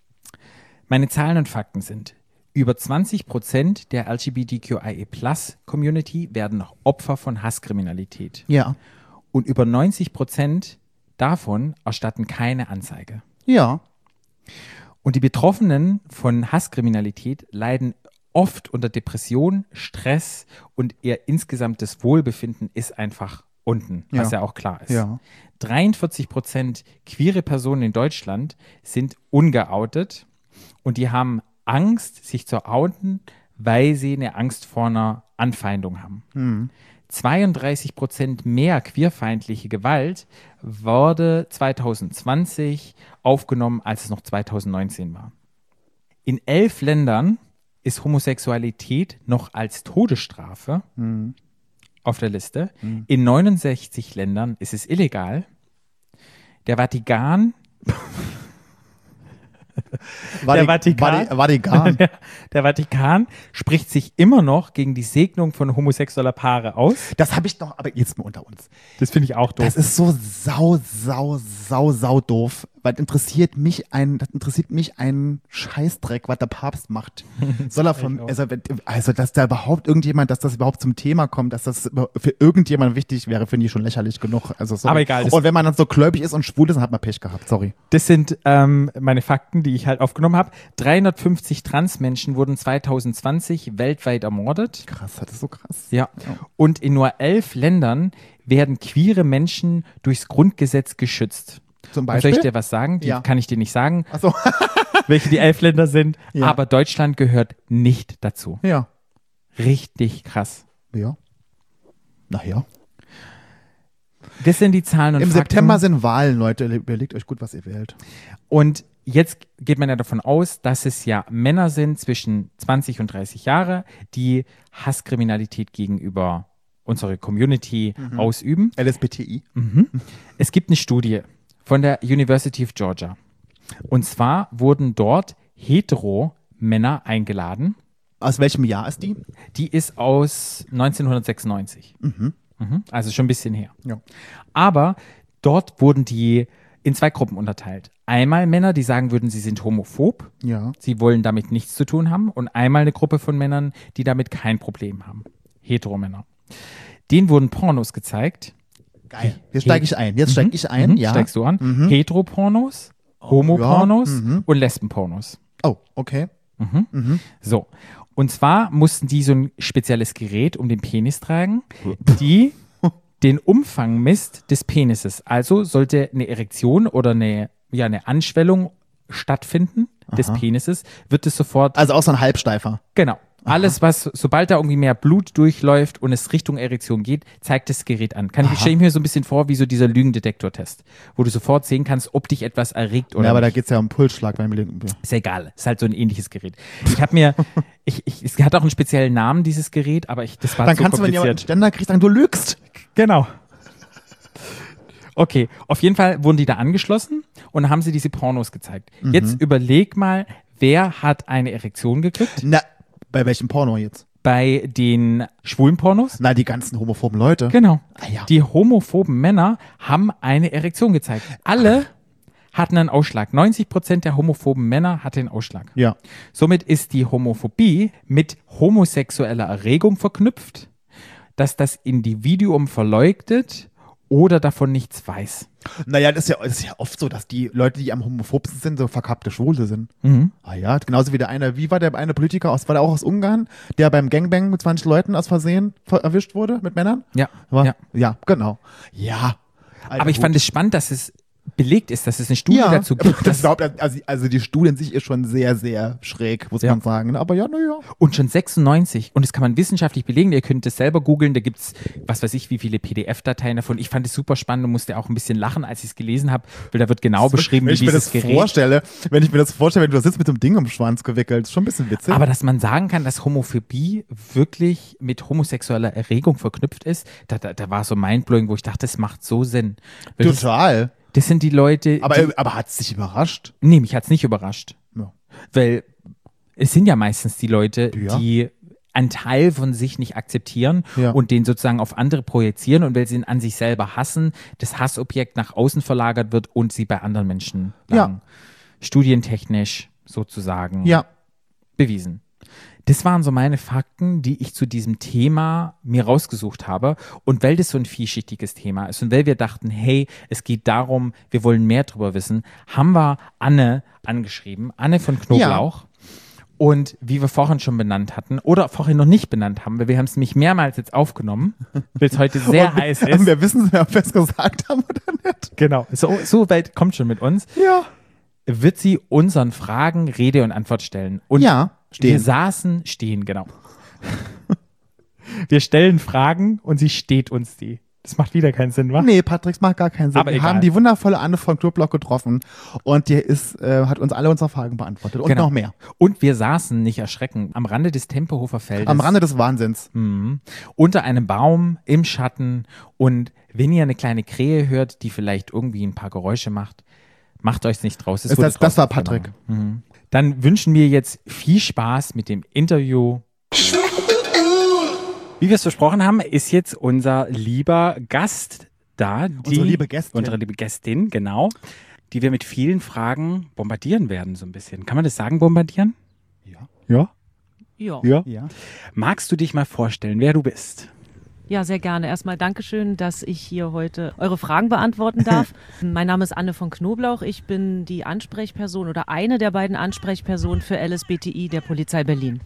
Speaker 3: Meine Zahlen und Fakten sind: Über zwanzig Prozent der L G B T Q I plus Community werden Opfer von Hasskriminalität.
Speaker 4: Ja.
Speaker 3: Und über neunzig Prozent davon erstatten keine Anzeige.
Speaker 4: Ja.
Speaker 3: Und die Betroffenen von Hasskriminalität leiden oft unter Depression, Stress und ihr insgesamtes Wohlbefinden ist einfach unten, was
Speaker 4: Ja.
Speaker 3: ja auch klar ist.
Speaker 4: Ja.
Speaker 3: dreiundvierzig Prozent queere Personen in Deutschland sind ungeoutet und die haben Angst, sich zu outen, weil sie eine Angst vor einer Anfeindung haben.
Speaker 4: Hm.
Speaker 3: zweiunddreißig Prozent mehr queerfeindliche Gewalt wurde zwanzig zwanzig aufgenommen, als es noch zwanzig neunzehn war. In elf Ländern ist Homosexualität noch als Todesstrafe
Speaker 4: Hm.
Speaker 3: auf der Liste.
Speaker 4: Hm.
Speaker 3: In neunundsechzig Ländern ist es illegal. Der Vatikan Der Vatikan.
Speaker 4: Vati- Vatikan.
Speaker 3: Der, der Vatikan spricht sich immer noch gegen die Segnung von homosexueller Paare aus.
Speaker 4: Das habe ich doch, aber jetzt mal unter uns.
Speaker 3: Das finde ich auch doof.
Speaker 4: Das ist so sau, sau, sau, sau doof. Weil interessiert mich ein, das interessiert mich ein Scheißdreck, was der Papst macht. Soll er von, also, also, dass da überhaupt irgendjemand, dass das überhaupt zum Thema kommt, dass das für irgendjemand wichtig wäre, finde ich schon lächerlich genug. Also, sorry.
Speaker 3: Aber egal, das-
Speaker 4: Und wenn man dann so gläubig ist und schwul ist, dann hat man Pech gehabt. Sorry.
Speaker 3: Das sind ähm, meine Fakten, die ich halt aufgenommen habe. dreihundertfünfzig Transmenschen wurden zwanzig zwanzig weltweit ermordet.
Speaker 4: Krass, das ist so krass.
Speaker 3: Ja. Und in nur elf Ländern werden queere Menschen durchs Grundgesetz geschützt.
Speaker 4: Zum
Speaker 3: Und soll
Speaker 4: Beispiel.
Speaker 3: ich dir was sagen? Die
Speaker 4: Ja.
Speaker 3: kann ich dir nicht sagen,
Speaker 4: Achso.
Speaker 3: welche die elf Länder sind.
Speaker 4: Ja.
Speaker 3: Aber Deutschland gehört nicht dazu.
Speaker 4: Ja.
Speaker 3: Richtig krass.
Speaker 4: Ja. Naja.
Speaker 3: Das sind die Zahlen und
Speaker 4: Im
Speaker 3: Fakten.
Speaker 4: September sind Wahlen, Leute. Überlegt euch gut, was ihr wählt.
Speaker 3: Und jetzt geht man ja davon aus, dass es ja Männer sind zwischen zwanzig und dreißig Jahre, die Hasskriminalität gegenüber unserer Community
Speaker 4: Mhm.
Speaker 3: ausüben.
Speaker 4: L S B T I.
Speaker 3: Es gibt eine Studie von der University of Georgia. Und zwar wurden dort hetero-Männer eingeladen.
Speaker 4: Aus welchem Jahr ist die?
Speaker 3: Die ist aus neunzehnhundertsechsundneunzig. Mhm, also schon ein bisschen her.
Speaker 4: Ja.
Speaker 3: Aber dort wurden die in zwei Gruppen unterteilt. Einmal Männer, die sagen würden, sie sind homophob.
Speaker 4: Ja.
Speaker 3: Sie wollen damit nichts zu tun haben. Und einmal eine Gruppe von Männern, die damit kein Problem haben. Heteromänner. Denen wurden Pornos gezeigt.
Speaker 4: Geil. Jetzt steige ich ein. Jetzt steige ich ein.
Speaker 3: Mhm,
Speaker 4: Ja.
Speaker 3: Steigst du an. Heteropornos, Homopornos
Speaker 4: ja, mhm.
Speaker 3: und Lesbenpornos.
Speaker 4: Oh, okay.
Speaker 3: So. Und zwar mussten die so ein spezielles Gerät um den Penis tragen, die den Umfang misst des Penises. Also sollte eine Erektion oder eine, ja, eine Anschwellung stattfinden des Penises, wird es sofort,
Speaker 4: Also auch so ein Halbsteifer.
Speaker 3: genau. Alles, was, sobald da irgendwie mehr Blut durchläuft und es Richtung Erektion geht, zeigt das Gerät an. Kann ich, stelle ich mir so ein bisschen vor, wie so dieser Lügendetektor-Test, wo du sofort sehen kannst, ob dich etwas erregt oder
Speaker 4: Ja, aber da
Speaker 3: nicht.
Speaker 4: geht es ja um Pulsschlag beim Leben.
Speaker 3: Ist ja egal. Ist halt so ein ähnliches Gerät. Ich habe mir, ich, ich, es hat auch einen speziellen Namen, dieses Gerät, aber ich, das war
Speaker 4: Dann
Speaker 3: so
Speaker 4: kannst du, wenn jemand einen
Speaker 3: kompliziert.
Speaker 4: Ständer kriegt, sagen, du lügst.
Speaker 3: Genau. Okay, auf jeden Fall wurden die da angeschlossen und dann haben sie diese Pornos gezeigt.
Speaker 4: Mhm.
Speaker 3: Jetzt überleg mal, wer hat eine Erektion gekriegt?
Speaker 4: Na, bei welchem Porno jetzt?
Speaker 3: Bei den schwulen Pornos?
Speaker 4: Na, die ganzen homophoben Leute.
Speaker 3: Genau.
Speaker 4: Ah, ja.
Speaker 3: Die homophoben Männer haben eine Erektion gezeigt. Alle hatten einen Ausschlag. neunzig Prozent der homophoben Männer hatten einen Ausschlag.
Speaker 4: Ja.
Speaker 3: Somit ist die Homophobie mit homosexueller Erregung verknüpft, dass das Individuum verleugnet oder davon nichts weiß.
Speaker 4: Naja, das ist ja, das ist ja oft so, dass die Leute, die am homophobsten sind, so verkappte Schwule sind.
Speaker 3: Mhm.
Speaker 4: Ah ja, genauso wie der eine, wie war der eine Politiker aus, war der auch aus Ungarn, der beim Gangbang mit zwanzig Leuten aus Versehen ver erwischt wurde mit Männern?
Speaker 3: Ja,
Speaker 4: War,
Speaker 3: ja.
Speaker 4: ja, genau. Ja. Alter,
Speaker 3: Aber ich
Speaker 4: gut.
Speaker 3: fand es spannend, dass es belegt ist, dass es eine Studie
Speaker 4: ja,
Speaker 3: dazu gibt.
Speaker 4: das
Speaker 3: Dass,
Speaker 4: überhaupt, also, also die Studie in sich ist schon sehr, sehr schräg, muss
Speaker 3: Ja.
Speaker 4: man sagen. Aber ja, naja.
Speaker 3: und schon sechsundneunzig. Und das kann man wissenschaftlich belegen. Ihr könnt es selber googeln. Da gibt's, was weiß ich, wie viele P D F-Dateien davon. Ich fand es super spannend und musste auch ein bisschen lachen, als ich es gelesen habe, weil da wird genau beschrieben,
Speaker 4: wenn
Speaker 3: wie
Speaker 4: ich mir
Speaker 3: dieses
Speaker 4: das
Speaker 3: Gerät.
Speaker 4: vorstelle, wenn ich mir das vorstelle, wenn du da sitzt mit dem Ding um den Schwanz gewickelt, ist schon ein bisschen witzig.
Speaker 3: Aber dass man sagen kann, dass Homophobie wirklich mit homosexueller Erregung verknüpft ist, da, da, da war so mindblowing, wo ich dachte, das macht so Sinn. Weil das,
Speaker 4: Total.
Speaker 3: das sind die Leute,
Speaker 4: Aber,
Speaker 3: die,
Speaker 4: aber hat es dich überrascht?
Speaker 3: nee, mich hat's nicht überrascht.
Speaker 4: Ja.
Speaker 3: Weil es sind ja meistens die Leute,
Speaker 4: Ja.
Speaker 3: die einen Teil von sich nicht akzeptieren
Speaker 4: Ja.
Speaker 3: und den sozusagen auf andere projizieren und weil sie ihn an sich selber hassen, das Hassobjekt nach außen verlagert wird und sie bei anderen Menschen
Speaker 4: Ja.
Speaker 3: lang studientechnisch sozusagen
Speaker 4: Ja.
Speaker 3: bewiesen. Das waren so meine Fakten, die ich zu diesem Thema mir rausgesucht habe. Und weil das so ein vielschichtiges Thema ist und weil wir dachten, hey, es geht darum, wir wollen mehr drüber wissen, haben wir Anne angeschrieben, Anne von Knoblauch. Und wie wir vorhin schon benannt hatten oder vorhin noch nicht benannt haben, weil wir haben es nämlich mehrmals jetzt aufgenommen, weil es heute sehr
Speaker 4: Und wir-
Speaker 3: heiß
Speaker 4: Und
Speaker 3: ist.
Speaker 4: wir wissen, ob wir es gesagt haben oder nicht.
Speaker 3: Genau, so, so weit kommt schon mit uns.
Speaker 4: Ja.
Speaker 3: Wird sie unseren Fragen Rede und Antwort stellen. Und
Speaker 4: Ja, Stehen.
Speaker 3: Wir saßen, stehen, genau. Wir stellen Fragen und sie steht uns die. Das macht wieder keinen Sinn, wa?
Speaker 4: Nee, Patrick, das macht gar keinen Sinn.
Speaker 3: Aber
Speaker 4: wir
Speaker 3: egal.
Speaker 4: haben die wundervolle Anne von Knoblauch getroffen und die ist, äh, hat uns alle unsere Fragen beantwortet und
Speaker 3: Genau.
Speaker 4: noch mehr.
Speaker 3: Und wir saßen, nicht erschrecken, am Rande des Tempelhofer Feldes.
Speaker 4: Am Rande des Wahnsinns.
Speaker 3: Mhm. Unter einem Baum, im Schatten. Und wenn ihr eine kleine Krähe hört, die vielleicht irgendwie ein paar Geräusche macht, macht euch's nicht draus. Es
Speaker 4: Ist
Speaker 3: wurde
Speaker 4: das, das
Speaker 3: draußen
Speaker 4: war Patrick.
Speaker 3: aufgenommen. Mhm. Dann wünschen wir jetzt viel Spaß mit dem Interview. Wie wir es versprochen haben, ist jetzt unser lieber Gast da. Die,
Speaker 4: Unsere liebe Gästin.
Speaker 3: Unsere liebe Gästin, genau. Die wir mit vielen Fragen bombardieren werden, so ein bisschen. Kann man das sagen, bombardieren?
Speaker 4: Ja.
Speaker 3: Ja.
Speaker 2: Ja.
Speaker 3: Ja.
Speaker 4: Ja.
Speaker 3: Magst du dich mal vorstellen, wer du bist?
Speaker 2: Ja, sehr gerne. Erstmal Dankeschön, dass ich hier heute eure Fragen beantworten darf. Mein Name ist Anne von Knoblauch. Ich bin die Ansprechperson oder eine der beiden Ansprechpersonen für L S B T I der Polizei Berlin.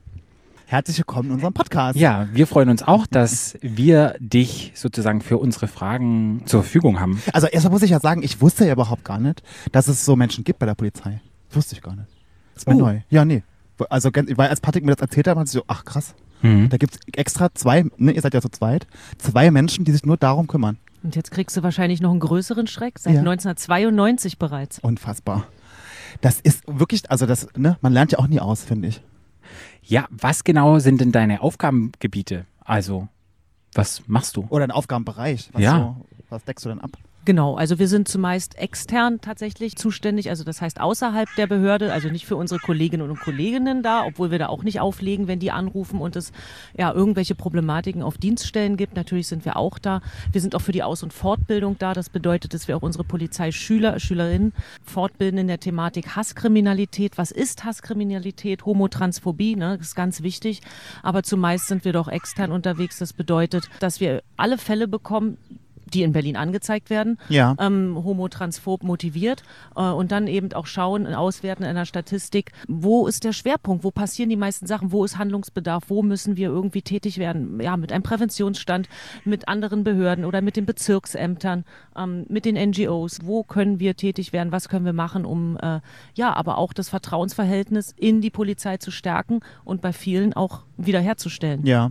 Speaker 4: Herzlich willkommen in unserem Podcast.
Speaker 3: Ja, wir freuen uns auch, dass wir dich sozusagen für unsere Fragen zur Verfügung haben.
Speaker 4: Also erstmal muss ich ja sagen, ich wusste ja überhaupt gar nicht, dass es so Menschen gibt bei der Polizei. Wusste ich gar nicht. Das ist mir
Speaker 3: Oh.
Speaker 4: neu. Ja, nee. Also weil als Patrick mir das erzählt hat, war ich so, ach krass.
Speaker 3: Mhm.
Speaker 4: Da gibt's extra zwei, ne, ihr seid ja zu zweit, zwei Menschen, die sich nur darum kümmern.
Speaker 2: Und jetzt kriegst du wahrscheinlich noch einen größeren Schreck, seit
Speaker 4: Ja.
Speaker 2: neunzehnhundertzweiundneunzig bereits.
Speaker 4: Unfassbar. Das ist wirklich, also das, ne, man lernt ja auch nie aus, finde ich.
Speaker 3: Ja, was genau sind denn deine Aufgabengebiete? Also, was machst du?
Speaker 4: Oder ein Aufgabenbereich. Was,
Speaker 3: Ja.
Speaker 4: so, was deckst du denn ab?
Speaker 2: Genau, also wir sind zumeist extern tatsächlich zuständig, also das heißt außerhalb der Behörde, also nicht für unsere Kolleginnen und Kolleginnen da, obwohl wir da auch nicht auflegen, wenn die anrufen und es ja irgendwelche Problematiken auf Dienststellen gibt. Natürlich sind wir auch da. Wir sind auch für die Aus- und Fortbildung da. Das bedeutet, dass wir auch unsere Polizeischüler, Schülerinnen fortbilden in der Thematik Hasskriminalität. Was ist Hasskriminalität? Homotransphobie, ne? Das ist ganz wichtig. Aber zumeist sind wir doch extern unterwegs. Das bedeutet, dass wir alle Fälle bekommen, die in Berlin angezeigt werden,
Speaker 4: Ja.
Speaker 2: ähm, homotransphob motiviert äh, und dann eben auch schauen, auswerten in der Statistik, wo ist der Schwerpunkt, wo passieren die meisten Sachen, wo ist Handlungsbedarf, wo müssen wir irgendwie tätig werden, ja, mit einem Präventionsstand, mit anderen Behörden oder mit den Bezirksämtern, ähm, mit den N G Os, wo können wir tätig werden, was können wir machen, um äh, ja, aber auch das Vertrauensverhältnis in die Polizei zu stärken und bei vielen auch wiederherzustellen.
Speaker 4: Ja.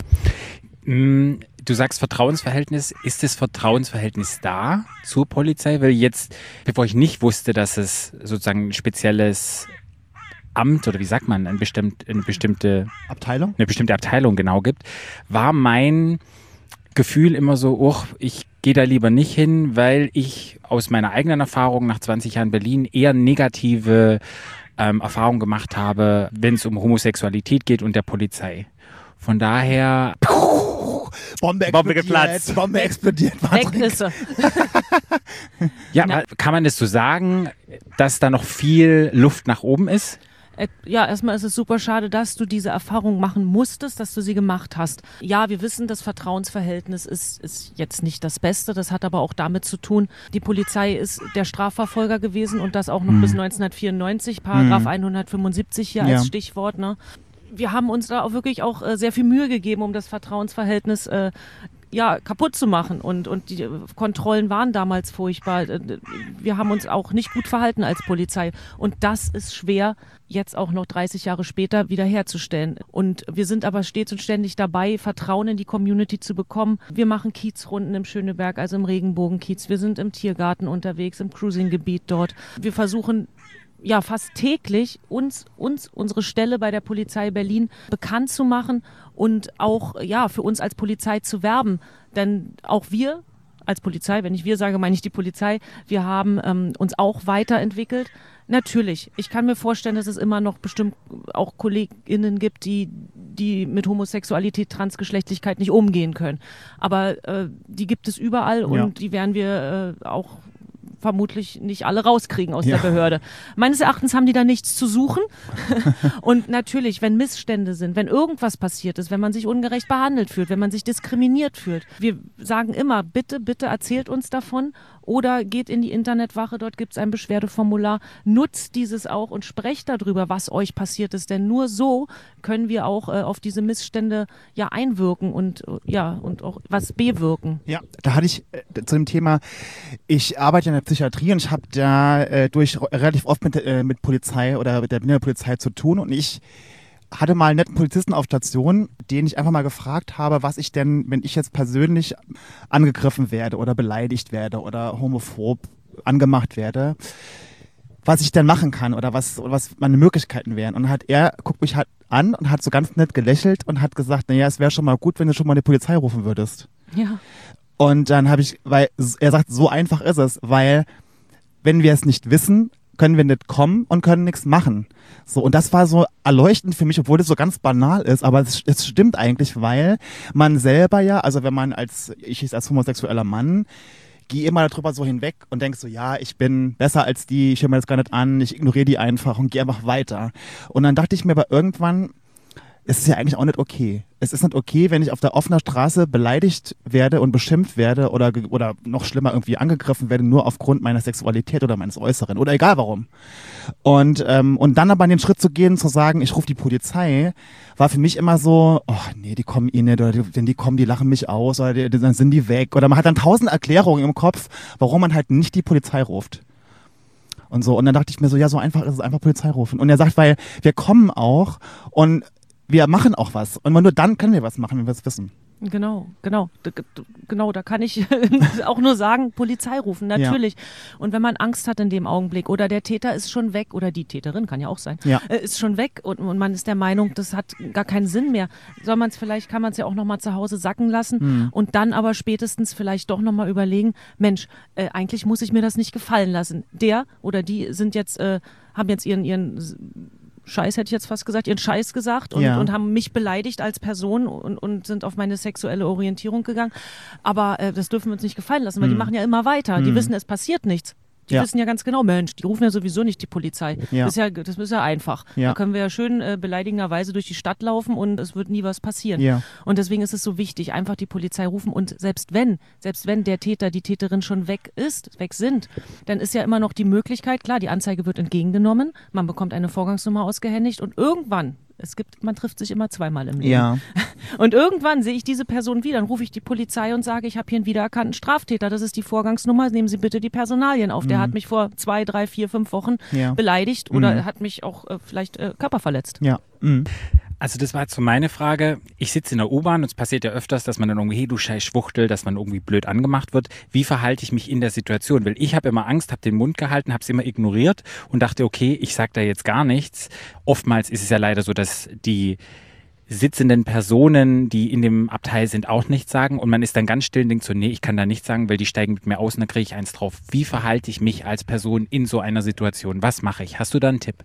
Speaker 3: Mm, Du sagst Vertrauensverhältnis. Ist das Vertrauensverhältnis da zur Polizei? Weil jetzt, bevor ich nicht wusste, dass es sozusagen ein spezielles Amt oder wie sagt man, ein bestimmt, eine bestimmte
Speaker 4: Abteilung?
Speaker 3: eine bestimmte Abteilung genau gibt, war mein Gefühl immer so, oh, ich gehe da lieber nicht hin, weil ich aus meiner eigenen Erfahrung nach zwanzig Jahren Berlin eher negative ähm, Erfahrungen gemacht habe, wenn es um Homosexualität geht und der Polizei. Von daher,
Speaker 4: Bombe explodiert.
Speaker 3: Bombe geplatzt.
Speaker 4: Bombe explodiert.
Speaker 2: Weg
Speaker 4: Patrick.
Speaker 2: ist er.
Speaker 3: ja,
Speaker 2: Na.
Speaker 3: kann man das so sagen, dass da noch viel Luft nach oben ist?
Speaker 2: Äh, Ja, erstmal ist es super schade, dass du diese Erfahrung machen musstest, dass du sie gemacht hast. Ja, wir wissen, das Vertrauensverhältnis ist, ist jetzt nicht das Beste. Das hat aber auch damit zu tun, die Polizei ist der Strafverfolger gewesen und das auch noch
Speaker 3: Mhm.
Speaker 2: bis neunzehnhundertvierundneunzig, Paragraph
Speaker 4: Mhm.
Speaker 2: hundertfünfundsiebzig hier
Speaker 4: Ja.
Speaker 2: als Stichwort. Ne? Wir haben uns da auch wirklich auch äh, sehr viel Mühe gegeben, um das Vertrauensverhältnis äh, ja, kaputt zu machen. Und, und die äh, Kontrollen waren damals furchtbar. Äh, Wir haben uns auch nicht gut verhalten als Polizei. Und das ist schwer, jetzt auch noch dreißig Jahre später wiederherzustellen. Und wir sind aber stets und ständig dabei, Vertrauen in die Community zu bekommen. Wir machen Kiezrunden im Schöneberg, also im Regenbogenkiez. Wir sind im Tiergarten unterwegs, im Cruising-Gebiet dort. Wir versuchen ja fast täglich uns, uns, unsere Stelle bei der Polizei Berlin bekannt zu machen und auch ja für uns als Polizei zu werben. Denn auch wir als Polizei, wenn ich wir sage, meine ich die Polizei, wir haben ähm, uns auch weiterentwickelt. Natürlich, ich kann mir vorstellen, dass es immer noch bestimmt auch KollegInnen gibt, die, die mit Homosexualität, Transgeschlechtlichkeit nicht umgehen können. Aber äh, die gibt es überall und
Speaker 4: Ja.
Speaker 2: die werden wir äh, auch vermutlich nicht alle rauskriegen aus
Speaker 4: Ja.
Speaker 2: der Behörde. Meines Erachtens haben die da nichts zu suchen. Und natürlich, wenn Missstände sind, wenn irgendwas passiert ist, wenn man sich ungerecht behandelt fühlt, wenn man sich diskriminiert fühlt, wir sagen immer, bitte, bitte erzählt uns davon oder geht in die Internetwache, dort gibt es ein Beschwerdeformular, nutzt dieses auch und sprecht darüber, was euch passiert ist, denn nur so können wir auch äh, auf diese Missstände ja einwirken und äh, ja und auch was bewirken.
Speaker 4: Ja, da hatte ich äh, zu dem Thema, ich arbeite in der Psychiatrie und ich habe da äh, durch relativ oft mit, äh, mit Polizei oder mit der Berliner Polizei zu tun und ich hatte mal einen netten Polizisten auf Station, den ich einfach mal gefragt habe, was ich denn, wenn ich jetzt persönlich angegriffen werde oder beleidigt werde oder homophob angemacht werde, was ich denn machen kann oder was, oder was meine Möglichkeiten wären. Und dann hat er, guckt mich halt an und hat so ganz nett gelächelt und hat gesagt, naja, es wäre schon mal gut, wenn du schon mal die Polizei rufen würdest.
Speaker 2: Ja.
Speaker 4: Und dann habe ich, weil er sagt, so einfach ist es, weil wenn wir es nicht wissen, können wir nicht kommen und können nichts machen. So, und das war so erleuchtend für mich, obwohl das so ganz banal ist, aber es, es stimmt eigentlich, weil man selber ja, also wenn man als, ich ist als homosexueller Mann, gehe immer darüber so hinweg und denk so, ja, ich bin besser als die, ich höre mir das gar nicht an, ich ignoriere die einfach und gehe einfach weiter. Und dann dachte ich mir aber irgendwann, es ist ja eigentlich auch nicht okay. Es ist nicht okay, wenn ich auf der offenen Straße beleidigt werde und beschimpft werde oder, oder noch schlimmer irgendwie angegriffen werde, nur aufgrund meiner Sexualität oder meines Äußeren oder egal warum. Und, ähm, und dann aber an den Schritt zu gehen, zu sagen, ich rufe die Polizei, war für mich immer so, oh nee, die kommen eh nicht, oder die, wenn die kommen, die lachen mich aus, oder die, dann sind die weg. Oder man hat dann tausend Erklärungen im Kopf, warum man halt nicht die Polizei ruft. Und so. Und dann dachte ich mir so, ja, so einfach ist es, einfach Polizei rufen. Und er sagt, weil wir kommen auch und wir machen auch was. Und nur dann können wir was machen, wenn wir es wissen.
Speaker 2: Genau, genau, d- d- genau, da kann ich auch nur sagen, Polizei rufen, natürlich. Ja. Und wenn man Angst hat in dem Augenblick oder der Täter ist schon weg oder die Täterin, kann ja auch sein,
Speaker 4: ja.
Speaker 2: äh, ist schon weg und, und man ist der Meinung, das hat gar keinen Sinn mehr. Soll man es vielleicht, kann man es ja auch nochmal zu Hause sacken lassen mhm. und dann aber spätestens vielleicht doch nochmal überlegen, Mensch, äh, eigentlich muss ich mir das nicht gefallen lassen. Der oder die sind jetzt, äh, haben jetzt ihren, ihren Scheiß, hätte ich jetzt fast gesagt, ihren Scheiß gesagt und,
Speaker 4: ja.
Speaker 2: und haben mich beleidigt als Person und, und sind auf meine sexuelle Orientierung gegangen. Aber äh, das dürfen wir uns nicht gefallen lassen, weil
Speaker 4: hm.
Speaker 2: die machen ja immer weiter.
Speaker 4: Hm.
Speaker 2: Die wissen, es passiert nichts. Die
Speaker 4: ja.
Speaker 2: wissen ja ganz genau, Mensch, die rufen ja sowieso nicht die Polizei.
Speaker 4: Ja.
Speaker 2: Das, ist ja, das ist ja einfach.
Speaker 4: Ja.
Speaker 2: Da können wir ja schön äh, beleidigenderweise durch die Stadt laufen und es wird nie was passieren.
Speaker 4: Ja.
Speaker 2: Und deswegen ist es so wichtig, einfach die Polizei rufen und selbst wenn, selbst wenn der Täter, die Täterin schon weg ist, weg sind, dann ist ja immer noch die Möglichkeit, klar, die Anzeige wird entgegengenommen, man bekommt eine Vorgangsnummer ausgehändigt und irgendwann, es gibt, man trifft sich immer zweimal im Leben.
Speaker 4: Ja.
Speaker 2: Und irgendwann sehe ich diese Person wieder, dann rufe ich die Polizei und sage, ich habe hier einen wiedererkannten Straftäter, das ist die Vorgangsnummer, nehmen Sie bitte die Personalien auf. Mhm. Der hat mich vor zwei, drei, vier, fünf Wochen ja. beleidigt oder mhm. hat mich auch äh, vielleicht äh, körperverletzt.
Speaker 4: Ja. Mhm.
Speaker 3: Also das war jetzt so meine Frage. Ich sitze in der U-Bahn und es passiert ja öfters, dass man dann irgendwie, hey du scheiß Schwuchtel, dass man irgendwie blöd angemacht wird. Wie verhalte ich mich in der Situation? Weil ich habe immer Angst, habe den Mund gehalten, habe es immer ignoriert und dachte, okay, ich sage da jetzt gar nichts. Oftmals ist es ja leider so, dass die sitzenden Personen, die in dem Abteil sind, auch nichts sagen und man ist dann ganz still und denkt so, nee, ich kann da nichts sagen, weil die steigen mit mir aus und dann kriege ich eins drauf. Wie verhalte ich mich als Person in so einer Situation? Was mache ich? Hast du da einen Tipp?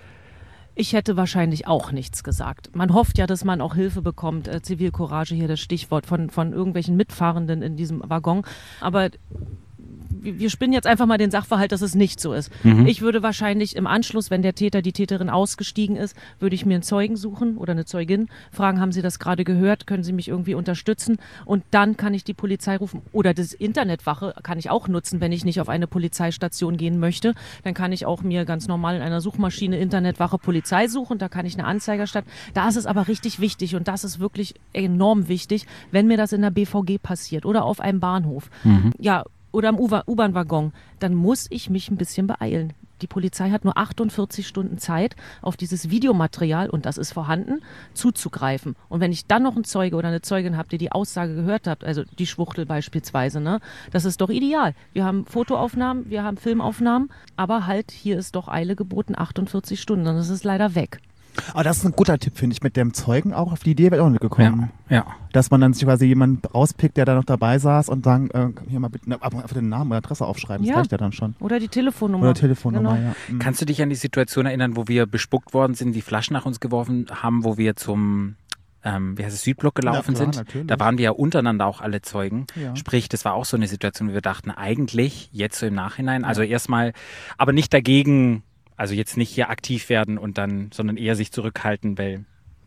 Speaker 2: Ich hätte wahrscheinlich auch nichts gesagt. Man hofft ja, dass man auch Hilfe bekommt. Äh, Zivilcourage hier das Stichwort von, von irgendwelchen Mitfahrenden in diesem Waggon. Aber wir spinnen jetzt einfach mal den Sachverhalt, dass es nicht so ist. Mhm. Ich würde wahrscheinlich im Anschluss, wenn der Täter, die Täterin ausgestiegen ist, würde ich mir einen Zeugen suchen oder eine Zeugin, fragen, haben Sie das gerade gehört, können Sie mich irgendwie unterstützen? Und dann kann ich die Polizei rufen. Oder das Internetwache kann ich auch nutzen, wenn ich nicht auf eine Polizeistation gehen möchte. Dann kann ich auch mir ganz normal in einer Suchmaschine Internetwache Polizei suchen. Da kann ich eine Anzeige erstatten. Da ist es aber richtig wichtig und das ist wirklich enorm wichtig, wenn mir das in der B V G passiert oder auf einem Bahnhof. Mhm. Ja, oder im U-Bahn-Waggon, dann muss ich mich ein bisschen beeilen. Die Polizei hat nur achtundvierzig Stunden Zeit, auf dieses Videomaterial, und das ist vorhanden, zuzugreifen. Und wenn ich dann noch einen Zeuge oder eine Zeugin habe, die die Aussage gehört hat, also die Schwuchtel beispielsweise, ne, das ist doch ideal. Wir haben Fotoaufnahmen, wir haben Filmaufnahmen, aber halt, hier ist doch Eile geboten, achtundvierzig Stunden, und es ist leider weg.
Speaker 4: Aber das ist ein guter Tipp, finde ich, mit dem Zeugen auch. Auf die Idee wäre auch nicht gekommen.
Speaker 3: Ja, ja.
Speaker 4: Dass man dann sich quasi jemanden rauspickt, der da noch dabei saß und sagen, äh, hier mal bitte ne, einfach den Namen oder Adresse aufschreiben. Das
Speaker 2: ja.
Speaker 4: reicht ja dann schon.
Speaker 2: Oder die Telefonnummer.
Speaker 4: Oder Telefonnummer,
Speaker 2: genau.
Speaker 4: ja. Mhm.
Speaker 3: Kannst du dich an die Situation erinnern, wo wir bespuckt worden sind, die Flaschen nach uns geworfen haben, wo wir zum ähm, wie heißt es, Südblock gelaufen
Speaker 4: ja, klar,
Speaker 3: sind?
Speaker 4: Natürlich.
Speaker 3: Da waren wir ja untereinander auch alle Zeugen.
Speaker 4: Ja.
Speaker 3: Sprich, das war auch so eine Situation, wo wir dachten, eigentlich, jetzt so im Nachhinein, also ja. erstmal, aber nicht dagegen. Also jetzt nicht hier aktiv werden und dann, sondern eher sich zurückhalten, weil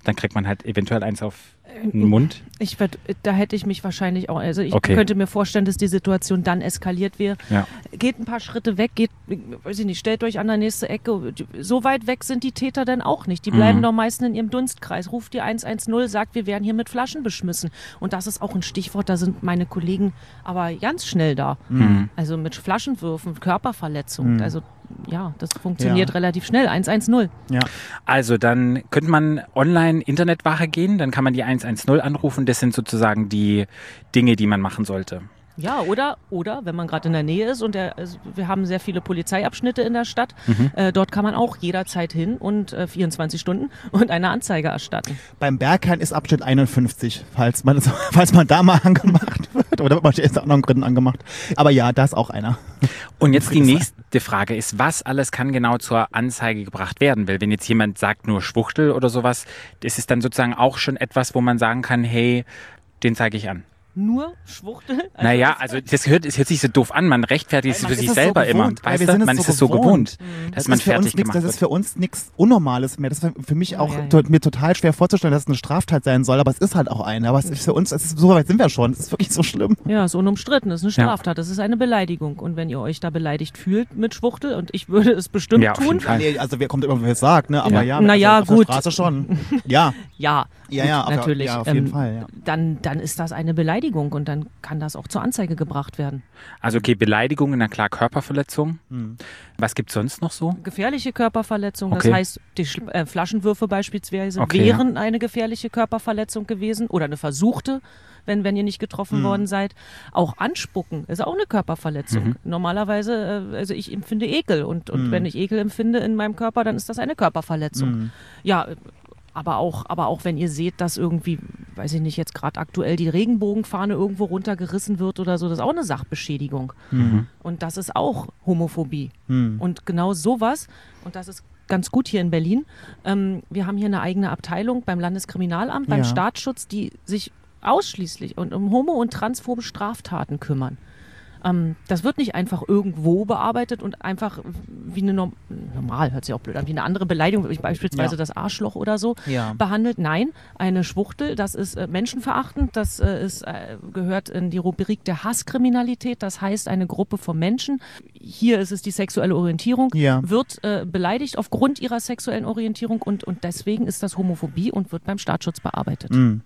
Speaker 3: Dann kriegt man halt eventuell eins auf den Mund.
Speaker 2: Ich werd, da hätte ich mich wahrscheinlich auch, also ich
Speaker 3: Okay.
Speaker 2: könnte mir vorstellen, dass die Situation dann eskaliert wäre.
Speaker 3: Ja.
Speaker 2: Geht ein paar Schritte weg, geht, weiß ich nicht, stellt euch an der nächste Ecke. So weit weg sind die Täter dann auch nicht. Die bleiben
Speaker 3: Mhm.
Speaker 2: doch meistens in ihrem Dunstkreis. Ruft die eins eins null, sagt, wir werden hier mit Flaschen beschmissen. Und das ist auch ein Stichwort, da sind meine Kollegen aber ganz schnell da.
Speaker 3: Mhm.
Speaker 2: Also mit Flaschenwürfen, Körperverletzung.
Speaker 4: Mhm.
Speaker 2: Also ja, das funktioniert
Speaker 4: Ja.
Speaker 2: relativ schnell. eins eins null.
Speaker 4: Ja.
Speaker 3: Also dann könnte man online Internetwache gehen, dann kann man die eins eins null anrufen. Das sind sozusagen die Dinge, die man machen sollte.
Speaker 2: Ja, oder, oder wenn man gerade in der Nähe ist und der, also wir haben sehr viele Polizeiabschnitte in der Stadt, äh, dort kann man auch jederzeit hin und äh, vierundzwanzig Stunden und eine Anzeige erstatten.
Speaker 4: Beim Berghain ist Abschnitt einundfünfzig, falls man, falls man da mal angemacht wird. Oder wird man aus anderen Gründen angemacht. Aber ja, da ist auch einer.
Speaker 3: Und jetzt die
Speaker 4: Übrigens-
Speaker 3: nächste Frage ist, was alles kann genau zur Anzeige gebracht werden? Weil wenn jetzt jemand sagt nur Schwuchtel oder sowas, das ist dann sozusagen auch schon etwas, wo man sagen kann, hey, den zeige ich an.
Speaker 2: Nur Schwuchtel? Also
Speaker 3: Naja,
Speaker 2: das-
Speaker 3: also das hört, es hört sich so doof an, man rechtfertigt es
Speaker 4: Man
Speaker 3: für
Speaker 4: ist
Speaker 3: sich
Speaker 4: es so
Speaker 3: selber
Speaker 4: gewohnt,
Speaker 3: immer.
Speaker 4: weil
Speaker 3: Weißt
Speaker 4: wir
Speaker 3: du,
Speaker 4: sind es
Speaker 3: man
Speaker 4: so
Speaker 3: ist es so gewohnt,
Speaker 4: gewohnt.
Speaker 3: dass
Speaker 4: Das
Speaker 3: man
Speaker 4: ist für uns
Speaker 3: fertig
Speaker 4: nix,
Speaker 3: gemacht
Speaker 4: das
Speaker 3: wird.
Speaker 4: ist für uns nichts Unnormales mehr. Das ist für mich auch
Speaker 2: ja, ja.
Speaker 4: to- mir total schwer vorzustellen, dass es eine Straftat sein soll, aber es ist halt auch eine. Aber es ist für uns, es ist, so weit sind wir schon. Es ist wirklich so schlimm.
Speaker 2: Ja, ist unumstritten, das ist eine Straftat, das ist eine Beleidigung. Und wenn ihr euch da beleidigt fühlt mit Schwuchtel, und ich würde es bestimmt
Speaker 3: Ja, auf jeden
Speaker 2: tun,
Speaker 3: Fall.
Speaker 4: Nee, also wer kommt immer, wer es sagt, ne? Aber ja,
Speaker 2: Na ja,
Speaker 4: auf der
Speaker 2: gut.
Speaker 4: Straße schon. Ja,
Speaker 2: ja,
Speaker 4: ja,
Speaker 2: gut,
Speaker 4: ja, auf,
Speaker 2: natürlich.
Speaker 4: ja, auf jeden
Speaker 2: ähm,
Speaker 4: Fall. Ja.
Speaker 2: Dann, dann ist das eine Beleidigung und dann kann das auch zur Anzeige gebracht werden.
Speaker 3: Also okay, Beleidigung, na klar, Körperverletzung.
Speaker 4: Hm.
Speaker 3: Was gibt es sonst noch so?
Speaker 2: Gefährliche Körperverletzung,
Speaker 3: Okay.
Speaker 2: das heißt, die Schl- äh, Flaschenwürfe beispielsweise
Speaker 3: Okay,
Speaker 2: wären eine gefährliche Körperverletzung gewesen oder eine versuchte, wenn, wenn ihr nicht getroffen
Speaker 4: Mhm.
Speaker 2: worden seid. Auch Anspucken ist auch eine Körperverletzung.
Speaker 3: Mhm.
Speaker 2: Normalerweise, äh, also ich empfinde Ekel und, und
Speaker 4: Mhm.
Speaker 2: wenn ich Ekel empfinde in meinem Körper, dann ist das eine Körperverletzung.
Speaker 4: Mhm.
Speaker 2: Ja, äh, aber auch, aber auch wenn ihr seht, dass irgendwie, weiß ich nicht, jetzt gerade aktuell die Regenbogenfahne irgendwo runtergerissen wird oder so, das ist auch eine Sachbeschädigung.
Speaker 4: Mhm.
Speaker 2: Und das ist auch Homophobie.
Speaker 4: Mhm.
Speaker 2: Und genau sowas, und das ist ganz gut hier in Berlin, ähm, wir haben hier eine eigene Abteilung beim Landeskriminalamt, beim
Speaker 4: Ja.
Speaker 2: Staatsschutz, die sich ausschließlich und um homo- und transphobe Straftaten kümmern. Ähm, das wird nicht einfach irgendwo bearbeitet und einfach wie eine Norm normal, hört sich auch blöd an, wie eine andere Beleidigung, wie beispielsweise
Speaker 4: Ja.
Speaker 2: das Arschloch oder so,
Speaker 4: Ja.
Speaker 2: behandelt. Nein, eine Schwuchtel, das ist äh, menschenverachtend, das äh, ist, äh, gehört in die Rubrik der Hasskriminalität, das heißt eine Gruppe von Menschen, hier ist es die sexuelle Orientierung,
Speaker 4: Ja.
Speaker 2: wird äh, beleidigt aufgrund ihrer sexuellen Orientierung und, und deswegen ist das Homophobie und wird beim Staatsschutz bearbeitet.
Speaker 4: Mhm.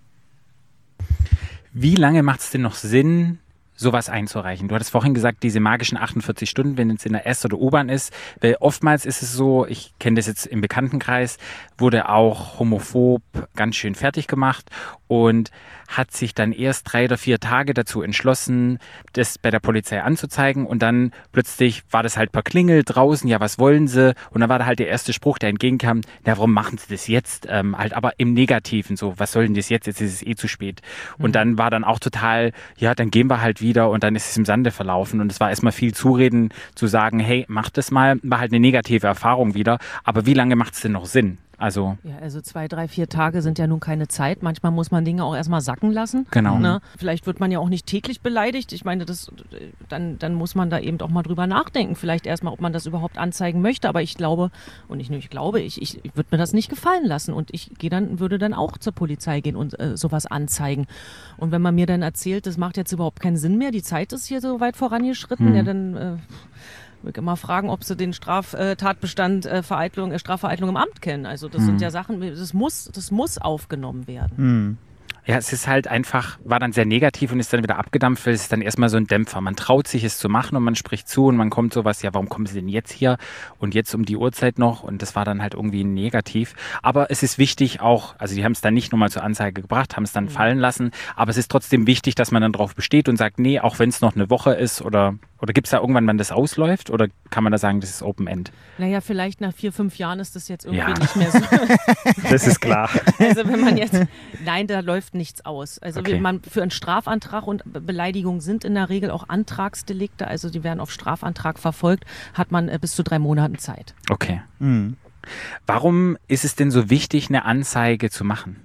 Speaker 3: Wie lange macht es denn noch Sinn, sowas einzureichen? Du hattest vorhin gesagt, diese magischen achtundvierzig Stunden, wenn es in der S- oder U-Bahn ist, weil oftmals ist es so, ich kenne das jetzt im Bekanntenkreis, wurde auch homophob ganz schön fertig gemacht und hat sich dann erst drei oder vier Tage dazu entschlossen, das bei der Polizei anzuzeigen und dann plötzlich war das halt per Klingel draußen, ja, was wollen sie? Und dann war da halt der erste Spruch, der entgegenkam, na, warum machen sie das jetzt? Ähm, halt aber im Negativen so, was soll denn das jetzt? Jetzt ist es eh zu spät. Und dann war dann auch total, ja, dann gehen wir halt wieder und dann ist es im Sande verlaufen und es war erstmal viel Zureden zu sagen, hey, mach das mal, war halt eine negative Erfahrung wieder, aber wie lange macht es denn noch Sinn? Also,
Speaker 2: Ja, also zwei, drei, vier Tage sind ja nun keine Zeit. Manchmal muss man Dinge auch erstmal sacken lassen.
Speaker 3: Genau.
Speaker 2: Ne? Vielleicht wird man ja auch nicht täglich beleidigt. Ich meine, das, dann, dann muss man da eben auch mal drüber nachdenken. Vielleicht erstmal, ob man das überhaupt anzeigen möchte. Aber ich glaube, und nicht nur ich glaube, ich, ich, ich würde mir das nicht gefallen lassen. Und ich gehe dann, würde dann auch zur Polizei gehen und äh, sowas anzeigen. Und wenn man mir dann erzählt, das macht jetzt überhaupt keinen Sinn mehr, die Zeit ist hier so weit vorangeschritten,
Speaker 3: Mhm.
Speaker 2: ja, dann äh, würde ich immer fragen, ob sie den Straftatbestand äh, Vereitlung, äh, Strafvereitlung im Amt kennen. Also das
Speaker 3: Mhm.
Speaker 2: sind ja Sachen, das muss, das muss aufgenommen werden.
Speaker 4: Mhm.
Speaker 3: ja, es ist halt einfach, war dann sehr negativ und ist dann wieder abgedampft, weil es ist dann erstmal so ein Dämpfer. Man traut sich es zu machen und man spricht zu und man kommt sowas, ja, warum kommen sie denn jetzt hier und jetzt um die Uhrzeit noch? Und das war dann halt irgendwie negativ. Aber es ist wichtig auch, also die haben es dann nicht nochmal zur Anzeige gebracht, haben es dann
Speaker 2: Mhm.
Speaker 3: fallen lassen, aber es ist trotzdem wichtig, dass man dann drauf besteht und sagt, nee, auch wenn es noch eine Woche ist oder, oder gibt es da irgendwann, wann das ausläuft oder kann man da sagen, das ist Open End?
Speaker 2: Naja, vielleicht nach vier, fünf Jahren ist das jetzt irgendwie
Speaker 3: Ja.
Speaker 2: nicht mehr so.
Speaker 3: Das ist klar.
Speaker 2: Also wenn man jetzt, nein, da läuft nichts aus. Also
Speaker 3: Okay.
Speaker 2: wie man für einen Strafantrag und Be- Beleidigung sind in der Regel auch Antragsdelikte, also die werden auf Strafantrag verfolgt, hat man äh, bis zu drei Monaten Zeit.
Speaker 3: Okay.
Speaker 4: Mhm.
Speaker 3: Warum ist es denn so wichtig, eine Anzeige zu machen?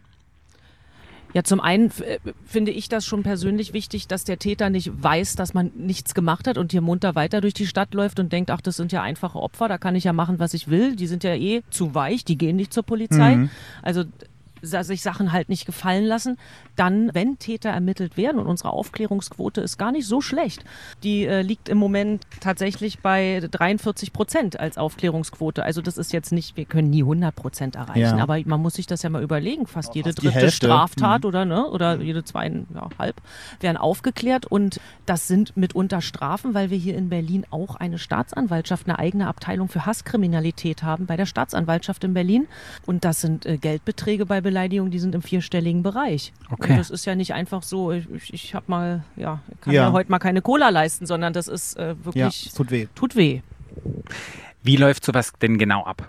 Speaker 2: Ja, zum einen f- äh, finde ich das schon persönlich wichtig, dass der Täter nicht weiß, dass man nichts gemacht hat und hier munter weiter durch die Stadt läuft und denkt, ach, das sind ja einfache Opfer, da kann ich ja machen, was ich will. Die sind ja eh zu weich, die gehen nicht zur Polizei.
Speaker 4: Mhm.
Speaker 2: Also sich Sachen halt nicht gefallen lassen, dann, wenn Täter ermittelt werden, und unsere Aufklärungsquote ist gar nicht so schlecht, die äh, liegt im Moment tatsächlich bei dreiundvierzig Prozent als Aufklärungsquote. Also das ist jetzt nicht, wir können nie hundert Prozent erreichen,
Speaker 4: Ja.
Speaker 2: aber man muss sich das ja mal überlegen. Fast jede
Speaker 4: fast die
Speaker 2: dritte
Speaker 4: Hälfte.
Speaker 2: Straftat
Speaker 4: Mhm.
Speaker 2: oder ne oder jede zweieinhalb werden aufgeklärt, und das sind mitunter Strafen, weil wir hier in Berlin auch eine Staatsanwaltschaft, eine eigene Abteilung für Hasskriminalität haben bei der Staatsanwaltschaft in Berlin, und das sind äh, Geldbeträge bei Beleidigung, die sind im vierstelligen Bereich.
Speaker 3: Okay.
Speaker 2: Und das ist ja nicht einfach so, ich, ich habe mal, ja, kann
Speaker 4: Ja.
Speaker 2: mir heute mal keine Cola leisten, sondern das ist äh,
Speaker 4: Ja,
Speaker 2: wirklich,
Speaker 4: es tut weh.
Speaker 2: tut weh.
Speaker 3: Wie läuft sowas denn genau ab?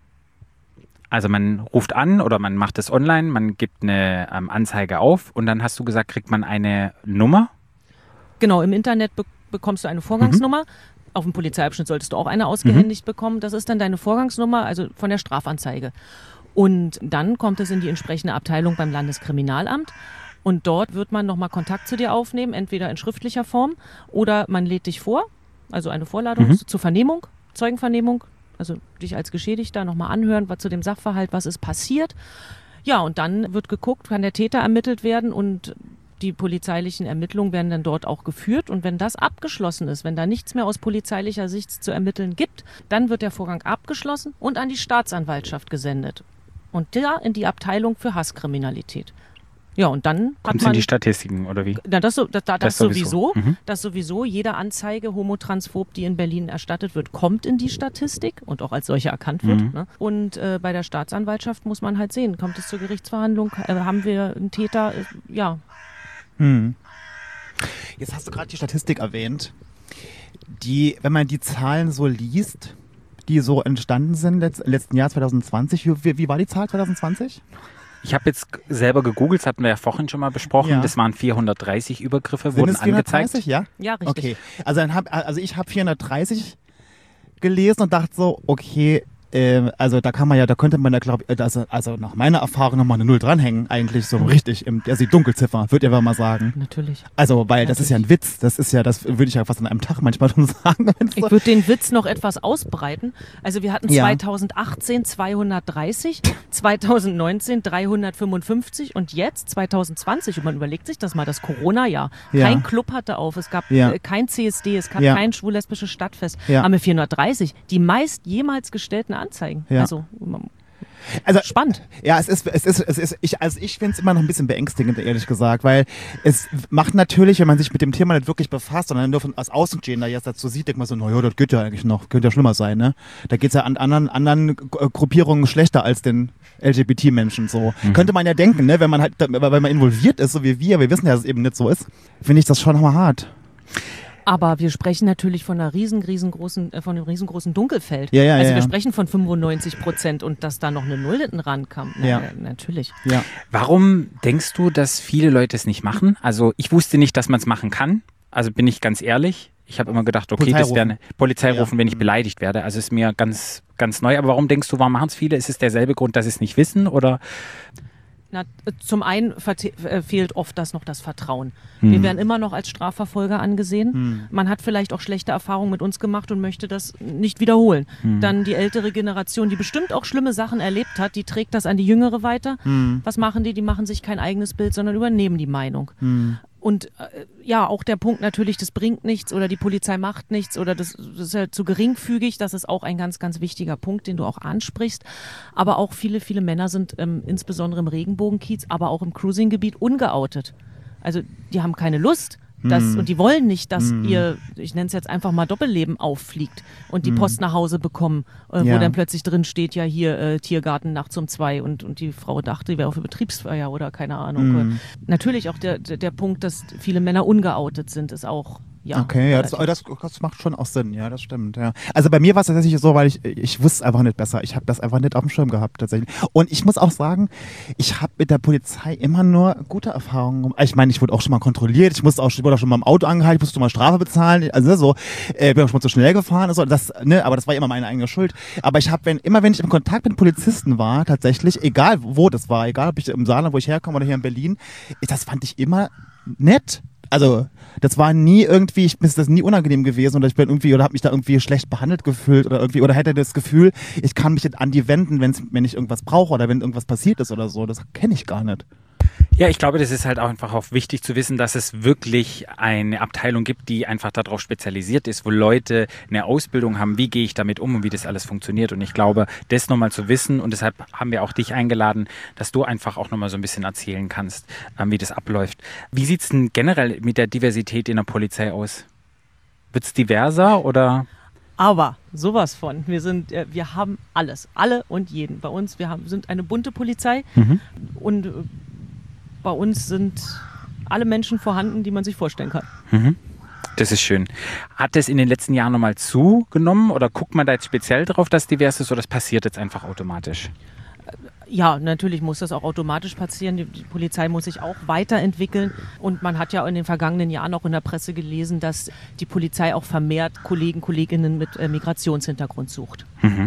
Speaker 3: Also man ruft an oder man macht es online, man gibt eine ähm, Anzeige auf und dann hast du gesagt, kriegt man eine Nummer?
Speaker 2: Genau, im Internet be bekommst du eine Vorgangsnummer. Auf dem Polizeiabschnitt solltest du auch eine ausgehändigt bekommen. Das ist dann deine Vorgangsnummer, also von der Strafanzeige. Und dann kommt es in die entsprechende Abteilung beim Landeskriminalamt. Und dort wird man nochmal Kontakt zu dir aufnehmen, entweder in schriftlicher Form oder man lädt dich vor, also eine Vorladung
Speaker 3: Mhm.
Speaker 2: zur Vernehmung, Zeugenvernehmung, also dich als Geschädigter nochmal anhören, was zu dem Sachverhalt, was ist passiert. Ja, und dann wird geguckt, kann der Täter ermittelt werden, und die polizeilichen Ermittlungen werden dann dort auch geführt. Und wenn das abgeschlossen ist, wenn da nichts mehr aus polizeilicher Sicht zu ermitteln gibt, dann wird der Vorgang abgeschlossen und an die Staatsanwaltschaft gesendet. Und da in die Abteilung für Hasskriminalität. Ja, und dann hat
Speaker 3: Kommt
Speaker 2: man...
Speaker 3: in die Statistiken oder wie?
Speaker 2: Na, das, so- das, das,
Speaker 3: Das
Speaker 2: das sowieso,
Speaker 3: sowieso. Mhm.
Speaker 2: das sowieso, jede Anzeige homotransphob, die in Berlin erstattet wird, kommt in die Statistik und auch als solche erkannt wird.
Speaker 3: Mhm.
Speaker 2: Ne? Und äh, bei der Staatsanwaltschaft muss man halt sehen, kommt es zur Gerichtsverhandlung, äh, haben wir einen Täter, äh, ja.
Speaker 4: Hm. Jetzt hast du gerade die Statistik erwähnt. Die, wenn man die Zahlen so liest, die so entstanden sind letzt, letzten Jahr zwanzig zwanzig, wie, wie war die Zahl zwanzig zwanzig?
Speaker 3: Ich habe jetzt selber gegoogelt, das hatten wir ja vorhin schon mal besprochen,
Speaker 4: Ja.
Speaker 3: das waren vierhundertdreißig Übergriffe,
Speaker 4: Sind
Speaker 3: wurden
Speaker 4: es vierhundertdreißig,
Speaker 3: angezeigt.
Speaker 4: ja?
Speaker 2: Ja, richtig.
Speaker 4: Okay, also, dann hab, also ich habe vierhundertdreißig gelesen und dachte so, okay, äh, also da kann man ja, da könnte man ja, glaube ich, also, also nach meiner Erfahrung nochmal eine Null dranhängen, eigentlich so richtig, im, also die Dunkelziffer, würde ich aber mal sagen.
Speaker 2: Natürlich.
Speaker 4: Also, weil das ist ja ein Witz, das ist ja, das würde ich ja fast an einem Tag manchmal schon sagen. wenn's
Speaker 2: Ich
Speaker 4: so-
Speaker 2: würde den Witz noch etwas ausbreiten. Also wir hatten
Speaker 4: Ja.
Speaker 2: zweitausendachtzehn zweihundertdreißig, zweitausendneunzehn dreihundertfünfundfünfzig und jetzt zweitausendzwanzig, und man überlegt sich das mal, das Corona-Jahr.
Speaker 4: Ja.
Speaker 2: Kein Club hatte auf, es gab
Speaker 4: Ja.
Speaker 2: äh, kein C S D, es gab
Speaker 4: Ja.
Speaker 2: kein schwul-lesbisches Stadtfest.
Speaker 4: Ja.
Speaker 2: Haben wir vierhundertdreißig, die meist jemals gestellten Anzeigen.
Speaker 4: Ja.
Speaker 2: Also man-
Speaker 4: Also,
Speaker 2: spannend.
Speaker 4: ja, es ist, es ist, es ist, ich, also ich finde es immer noch ein bisschen beängstigend, ehrlich gesagt, weil es macht natürlich, wenn man sich mit dem Thema nicht wirklich befasst, sondern nur von aus Außenstehender jetzt dazu sieht, denkt man so, naja, das geht ja eigentlich noch, könnte ja schlimmer sein, ne? Da geht's ja an anderen, anderen Gru- Gruppierungen schlechter als den L G B T-Menschen so. Könnte man ja denken, ne? Wenn man halt, weil man involviert ist, so wie wir, wir wissen ja, dass es eben nicht so ist, finde ich das schon mal hart.
Speaker 2: Aber wir sprechen natürlich von einer riesen, riesengroßen, äh, von einem riesengroßen Dunkelfeld.
Speaker 4: Ja, ja,
Speaker 2: also
Speaker 4: ja,
Speaker 2: wir
Speaker 4: ja.
Speaker 2: sprechen von fünfundneunzig Prozent, und dass da noch eine Null hinten rankam. Na,
Speaker 4: Ja.
Speaker 2: äh, natürlich.
Speaker 4: Ja.
Speaker 3: Warum denkst du, dass viele Leute es nicht machen? Also ich wusste nicht, dass man es machen kann. Also bin ich ganz ehrlich. Ich habe immer gedacht, okay,
Speaker 4: Polizei
Speaker 3: das wäre
Speaker 4: rufen.
Speaker 3: eine Polizei
Speaker 4: Ja.
Speaker 3: rufen, wenn ich beleidigt werde. Also ist mir ganz, ganz neu. Aber warum denkst du, warum machen es viele? Ist es derselbe Grund, dass sie es nicht wissen? Oder?
Speaker 2: Na, äh, zum einen verte- äh, fehlt oft das noch das Vertrauen. Wir werden immer noch als Strafverfolger angesehen. Man hat vielleicht auch schlechte Erfahrungen mit uns gemacht und möchte das nicht wiederholen. Dann die ältere Generation, die bestimmt auch schlimme Sachen erlebt hat, die trägt das an die Jüngere weiter. Was machen die? Die machen sich kein eigenes Bild, sondern übernehmen die Meinung. Und äh, ja, auch der Punkt natürlich, das bringt nichts oder die Polizei macht nichts oder das, das ist ja zu geringfügig. Das ist auch ein ganz, ganz wichtiger Punkt, den du auch ansprichst. Aber auch viele, viele Männer sind ähm, insbesondere im Regenbogenkiez, aber auch im Cruisinggebiet ungeoutet. Also die haben keine Lust. Das, Und die wollen nicht, dass ihr, ich nenne es jetzt einfach mal Doppelleben auffliegt und die Post nach Hause bekommen, äh,
Speaker 4: Ja.
Speaker 2: wo dann plötzlich drin steht, ja hier äh, Tiergarten nachts um zwei und, und die Frau dachte, die wäre auf eine Betriebsfeier oder keine Ahnung. Natürlich auch der, der, der Punkt, dass viele Männer ungeoutet sind, ist auch, ja.
Speaker 4: Okay, ja, das,
Speaker 2: relativ.
Speaker 4: das, das macht schon auch Sinn, ja, das stimmt, ja. Also bei mir war es tatsächlich so, weil ich, ich wusste es einfach nicht besser. Ich habe das einfach nicht auf dem Schirm gehabt, tatsächlich. Und ich muss auch sagen, ich habe mit der Polizei immer nur gute Erfahrungen. gemacht. Ich meine, ich wurde auch schon mal kontrolliert, ich musste auch, ich wurde auch schon mal im Auto angehalten, ich musste mal Strafe bezahlen, also ne, so, äh, bin auch schon mal zu schnell gefahren, also das, ne, aber das war immer meine eigene Schuld. Aber ich habe, wenn, immer wenn ich im Kontakt mit Polizisten war, tatsächlich, egal wo das war, egal ob ich im Saarland, wo ich herkomme oder hier in Berlin, ich, das fand ich immer nett. also das war nie irgendwie, ich, mir ist das nie unangenehm gewesen oder ich bin irgendwie oder habe mich da irgendwie schlecht behandelt gefühlt oder irgendwie oder hätte das Gefühl, ich kann mich an die wenden, wenn's, wenn ich irgendwas brauche oder wenn irgendwas passiert ist oder so. Das kenne ich gar nicht.
Speaker 3: Ja, ich glaube, das ist halt auch einfach auch wichtig zu wissen, dass es wirklich eine Abteilung gibt, die einfach darauf spezialisiert ist, wo Leute eine Ausbildung haben, wie gehe ich damit um und wie das alles funktioniert. Und ich glaube, das nochmal zu wissen und deshalb haben wir auch dich eingeladen, dass du einfach auch nochmal so ein bisschen erzählen kannst, ähm, wie das abläuft. Wie sieht es denn generell mit der Diversität in der Polizei aus? Wird es diverser oder...
Speaker 2: Aber sowas von. Wir sind, äh, wir haben alles, alle und jeden. Bei uns, wir haben, sind eine bunte Polizei
Speaker 3: Mhm.
Speaker 2: und äh, bei uns sind alle Menschen vorhanden, die man sich vorstellen kann.
Speaker 3: Mhm. Das ist schön. Hat das in den letzten Jahren nochmal zugenommen oder guckt man da jetzt speziell drauf, dass divers ist oder das passiert jetzt einfach automatisch?
Speaker 2: Ja, natürlich muss das auch automatisch passieren. Die, die Polizei muss sich auch weiterentwickeln. Und man hat ja in den vergangenen Jahren auch in der Presse gelesen, dass die Polizei auch vermehrt Kollegen, Kolleginnen mit äh, Migrationshintergrund sucht.
Speaker 3: Mhm.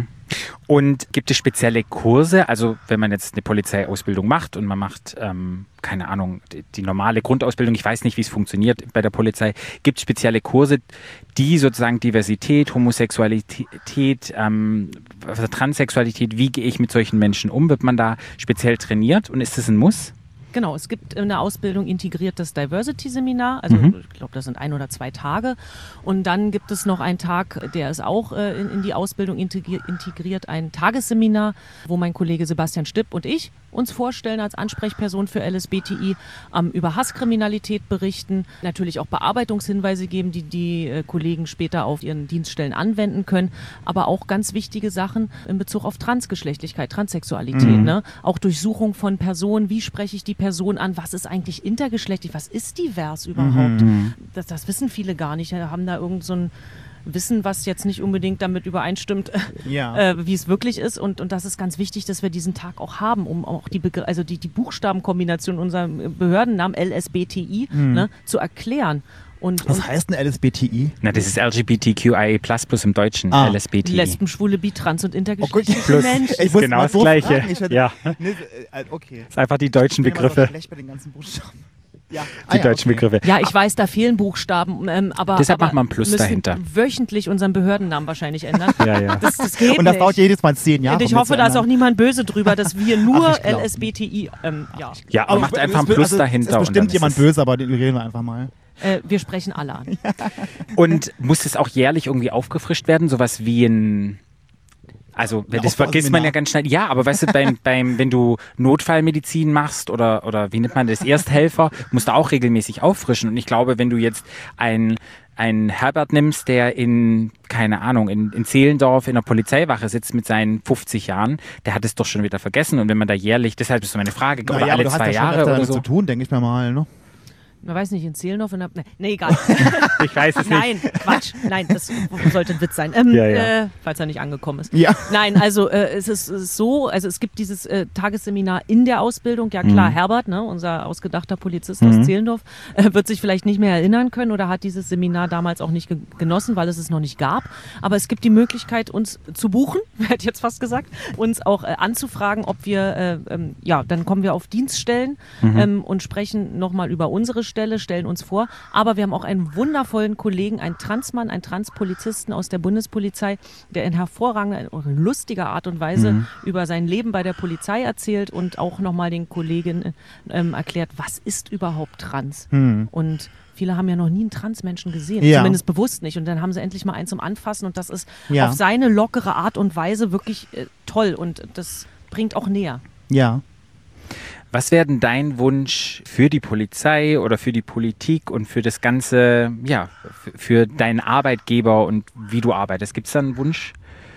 Speaker 3: Und gibt es spezielle Kurse, also wenn man jetzt eine Polizeiausbildung macht und man macht, ähm, keine Ahnung, die, die normale Grundausbildung, ich weiß nicht, wie es funktioniert bei der Polizei, gibt es spezielle Kurse, die sozusagen Diversität, Homosexualität, ähm, Transsexualität, wie gehe ich mit solchen Menschen um, wird man da speziell trainiert und ist das ein Muss?
Speaker 2: Genau, es gibt in der Ausbildung integriertes das Diversity-Seminar, also
Speaker 3: Mhm.
Speaker 2: ich glaube, das sind ein oder zwei Tage. Und dann gibt es noch einen Tag, der ist auch äh, in, in die Ausbildung integri- integriert, ein Tagesseminar, wo mein Kollege Sebastian Stipp und ich uns vorstellen als Ansprechperson für L S B T I, ähm, über Hasskriminalität berichten, natürlich auch Bearbeitungshinweise geben, die die äh, Kollegen später auf ihren Dienststellen anwenden können, aber auch ganz wichtige Sachen in Bezug auf Transgeschlechtlichkeit, Transsexualität,
Speaker 3: Mhm.
Speaker 2: ne? Auch Durchsuchung von Personen, wie spreche ich die Person an, was ist eigentlich intergeschlechtlich, was ist divers überhaupt?
Speaker 3: Mhm.
Speaker 2: Das, das wissen viele gar nicht, haben da irgend so ein Wissen, was jetzt nicht unbedingt damit übereinstimmt,
Speaker 4: Ja.
Speaker 2: äh, wie es wirklich ist. Und, und das ist ganz wichtig, dass wir diesen Tag auch haben, um auch die, Begr- also die, die Buchstabenkombination unserer Behördennamen L S B T I ne, zu erklären. Und,
Speaker 4: Was
Speaker 2: und
Speaker 4: heißt ein L S B T I?
Speaker 3: Na, das ist L G B T Q I A plus plus im Deutschen,
Speaker 4: Ah.
Speaker 3: L S B T I.
Speaker 2: Lesben, Schwule, Bi, Trans und
Speaker 4: Oh
Speaker 2: intergeschlechtliche
Speaker 3: Plus.
Speaker 2: Menschen.
Speaker 4: Ich muss
Speaker 3: genau
Speaker 4: mal
Speaker 3: das
Speaker 4: so
Speaker 3: Gleiche.
Speaker 4: fragen. Ich hatte,
Speaker 3: Ja.
Speaker 4: Nee, äh, okay.
Speaker 3: Das sind einfach die deutschen
Speaker 4: Ich bin immer so
Speaker 3: Begriffe.
Speaker 4: schlecht bei den ganzen Buchstaben. Ja.
Speaker 3: Die deutschen Begriffe.
Speaker 2: Ja, ich weiß, da fehlen Buchstaben, ähm, aber
Speaker 3: Deshalb
Speaker 2: aber
Speaker 3: macht man ein Plus
Speaker 2: müssen
Speaker 3: dahinter.
Speaker 2: wöchentlich unseren Behördennamen wahrscheinlich ändern.
Speaker 3: Ja, ja.
Speaker 2: Das, das geht
Speaker 4: Und das
Speaker 2: nicht.
Speaker 4: dauert jedes Mal zehn Jahre.
Speaker 2: Und ich
Speaker 4: um
Speaker 2: hoffe,
Speaker 4: das zu
Speaker 2: da ist auch
Speaker 4: ändern.
Speaker 2: niemand böse drüber, dass wir nur
Speaker 4: Ach, ich glaub
Speaker 2: L S B T I, ähm, ja,
Speaker 3: Ja, aber macht einfach ein
Speaker 4: es-
Speaker 3: Plus
Speaker 4: also,
Speaker 3: dahinter.
Speaker 4: Es ist
Speaker 3: und dann
Speaker 4: bestimmt jemand
Speaker 3: ist es-
Speaker 4: böse, aber den reden wir einfach mal.
Speaker 2: äh, wir sprechen alle an.
Speaker 3: Und muss das auch jährlich irgendwie aufgefrischt werden? Sowas wie ein... Also,
Speaker 4: Ein
Speaker 3: das vergisst man ja
Speaker 4: Aufbauseminar.
Speaker 3: ganz schnell. Ja, aber weißt du, beim, beim, wenn du Notfallmedizin machst oder, oder wie nennt man das, Ersthelfer, musst du auch regelmäßig auffrischen. Und ich glaube, wenn du jetzt ein, ein Herbert nimmst, der in, keine Ahnung, in, in Zehlendorf in der Polizeiwache sitzt mit seinen fünfzig Jahren, der hat es doch schon wieder vergessen. Und wenn man da jährlich, deshalb ist so meine Frage, oder
Speaker 4: Naja, aber
Speaker 3: alle
Speaker 4: du hast
Speaker 3: zwei
Speaker 4: ja schon
Speaker 3: Jahre
Speaker 4: öfter
Speaker 3: oder
Speaker 4: damit
Speaker 3: so.
Speaker 4: zu tun, denke ich mir mal. Ne?
Speaker 2: Man weiß nicht, in Zehlendorf, in der, nee, nee, egal.
Speaker 3: Ich weiß es nicht.
Speaker 2: Nein, Quatsch. Nein, das sollte ein Witz sein. Ähm,
Speaker 3: Ja, ja.
Speaker 2: Äh, falls er nicht angekommen ist.
Speaker 4: Ja.
Speaker 2: Nein, also äh, es ist es ist so, also es gibt dieses äh, Tagesseminar in der Ausbildung. Ja klar,
Speaker 3: Mhm.
Speaker 2: Herbert, ne, unser ausgedachter Polizist
Speaker 3: Mhm.
Speaker 2: aus Zehlendorf, äh, wird sich vielleicht nicht mehr erinnern können oder hat dieses Seminar damals auch nicht ge genossen, weil es es noch nicht gab. Aber es gibt die Möglichkeit, uns zu buchen, hätte ich jetzt fast gesagt, uns auch äh, anzufragen, ob wir, äh, ähm, ja, dann kommen wir auf Dienststellen
Speaker 3: Mhm.
Speaker 2: ähm, und sprechen nochmal über unsere Stelle, stellen uns vor. Aber wir haben auch einen wundervollen Kollegen, einen Transmann, einen Transpolizisten aus der Bundespolizei, der in hervorragender und lustiger Art und Weise
Speaker 3: Mhm.
Speaker 2: über sein Leben bei der Polizei erzählt und auch nochmal den Kollegen ähm, erklärt, was ist überhaupt trans?
Speaker 4: Hm.
Speaker 2: Und viele haben ja noch nie einen Transmenschen gesehen,
Speaker 4: Ja.
Speaker 2: zumindest bewusst nicht. Und dann haben sie endlich mal einen zum Anfassen und das ist
Speaker 4: Ja.
Speaker 2: auf seine lockere Art und Weise wirklich äh, toll und das bringt auch näher.
Speaker 4: Ja.
Speaker 3: Was wäre denn dein Wunsch für die Polizei oder für die Politik und für das Ganze, ja, für, für deinen Arbeitgeber und wie du arbeitest? Gibt es da einen Wunsch?